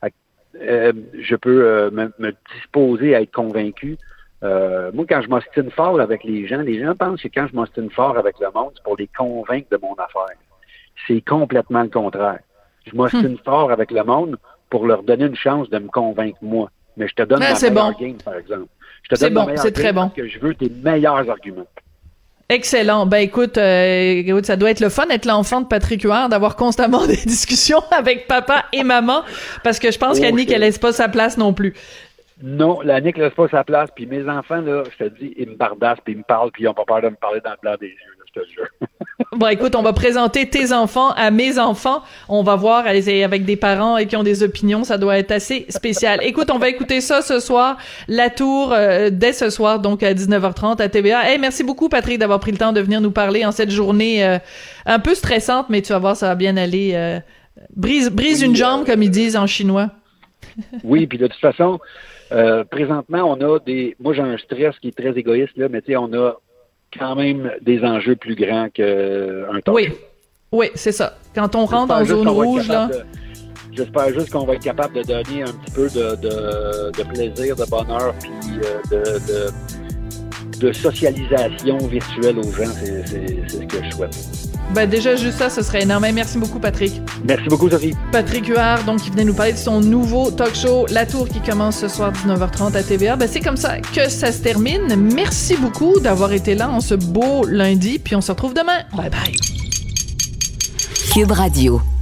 euh, je peux euh, me, me disposer à être convaincu. Euh, moi, quand je m'ostine fort avec les gens, les gens pensent que quand je m'ostine fort avec le monde, c'est pour les convaincre de mon affaire. C'est complètement le contraire. Je m'ostine hum. fort avec le monde pour leur donner une chance de me convaincre, moi. Mais je te donne ah, ma meilleure bon. game, par exemple. Je te c'est donne bon, ma meilleure c'est très game bon. parce que je veux tes meilleurs arguments. Excellent. Ben écoute, euh, écoute, ça doit être le fun d'être l'enfant de Patrick Huard, d'avoir constamment des discussions avec papa et maman, parce que je pense oh, qu'Annick, elle laisse pas sa place non plus. Non, l'Annick laisse pas sa place, puis mes enfants, là, je te dis, ils me bardassent, puis ils me parlent, puis ils ont pas peur de me parler dans le blanc des yeux, là, je te jure. Bon, écoute, on va présenter tes enfants à mes enfants. On va voir avec des parents et qui ont des opinions. Ça doit être assez spécial. Écoute, on va écouter ça ce soir. La Tour, euh, dès ce soir, donc à dix-neuf heures trente à T V A. Hey, merci beaucoup, Patrick, d'avoir pris le temps de venir nous parler en cette journée euh, un peu stressante, mais tu vas voir, ça va bien aller. Euh, brise brise oui, une jambe, euh, comme ils disent en chinois. Oui, puis de toute façon, euh, présentement, on a des... Moi, j'ai un stress qui est très égoïste, là, mais tu sais, on a quand même des enjeux plus grands qu'un talk. Oui, oui, c'est ça. Quand on rentre en zone rouge, là... De, j'espère juste qu'on va être capable de donner un petit peu de, de, de plaisir, de bonheur, puis euh, de, de, de socialisation virtuelle aux gens. C'est, c'est, c'est ce que je souhaite. Ben déjà, juste ça, ce serait énorme. Merci beaucoup, Patrick. Merci beaucoup, Sophie. Patrick Huard, donc, qui venait nous parler de son nouveau talk show, La Tour, qui commence ce soir dix-neuf heures trente à T V A. Ben, c'est comme ça que ça se termine. Merci beaucoup d'avoir été là en ce beau lundi, puis on se retrouve demain. Bye bye. Cube Radio.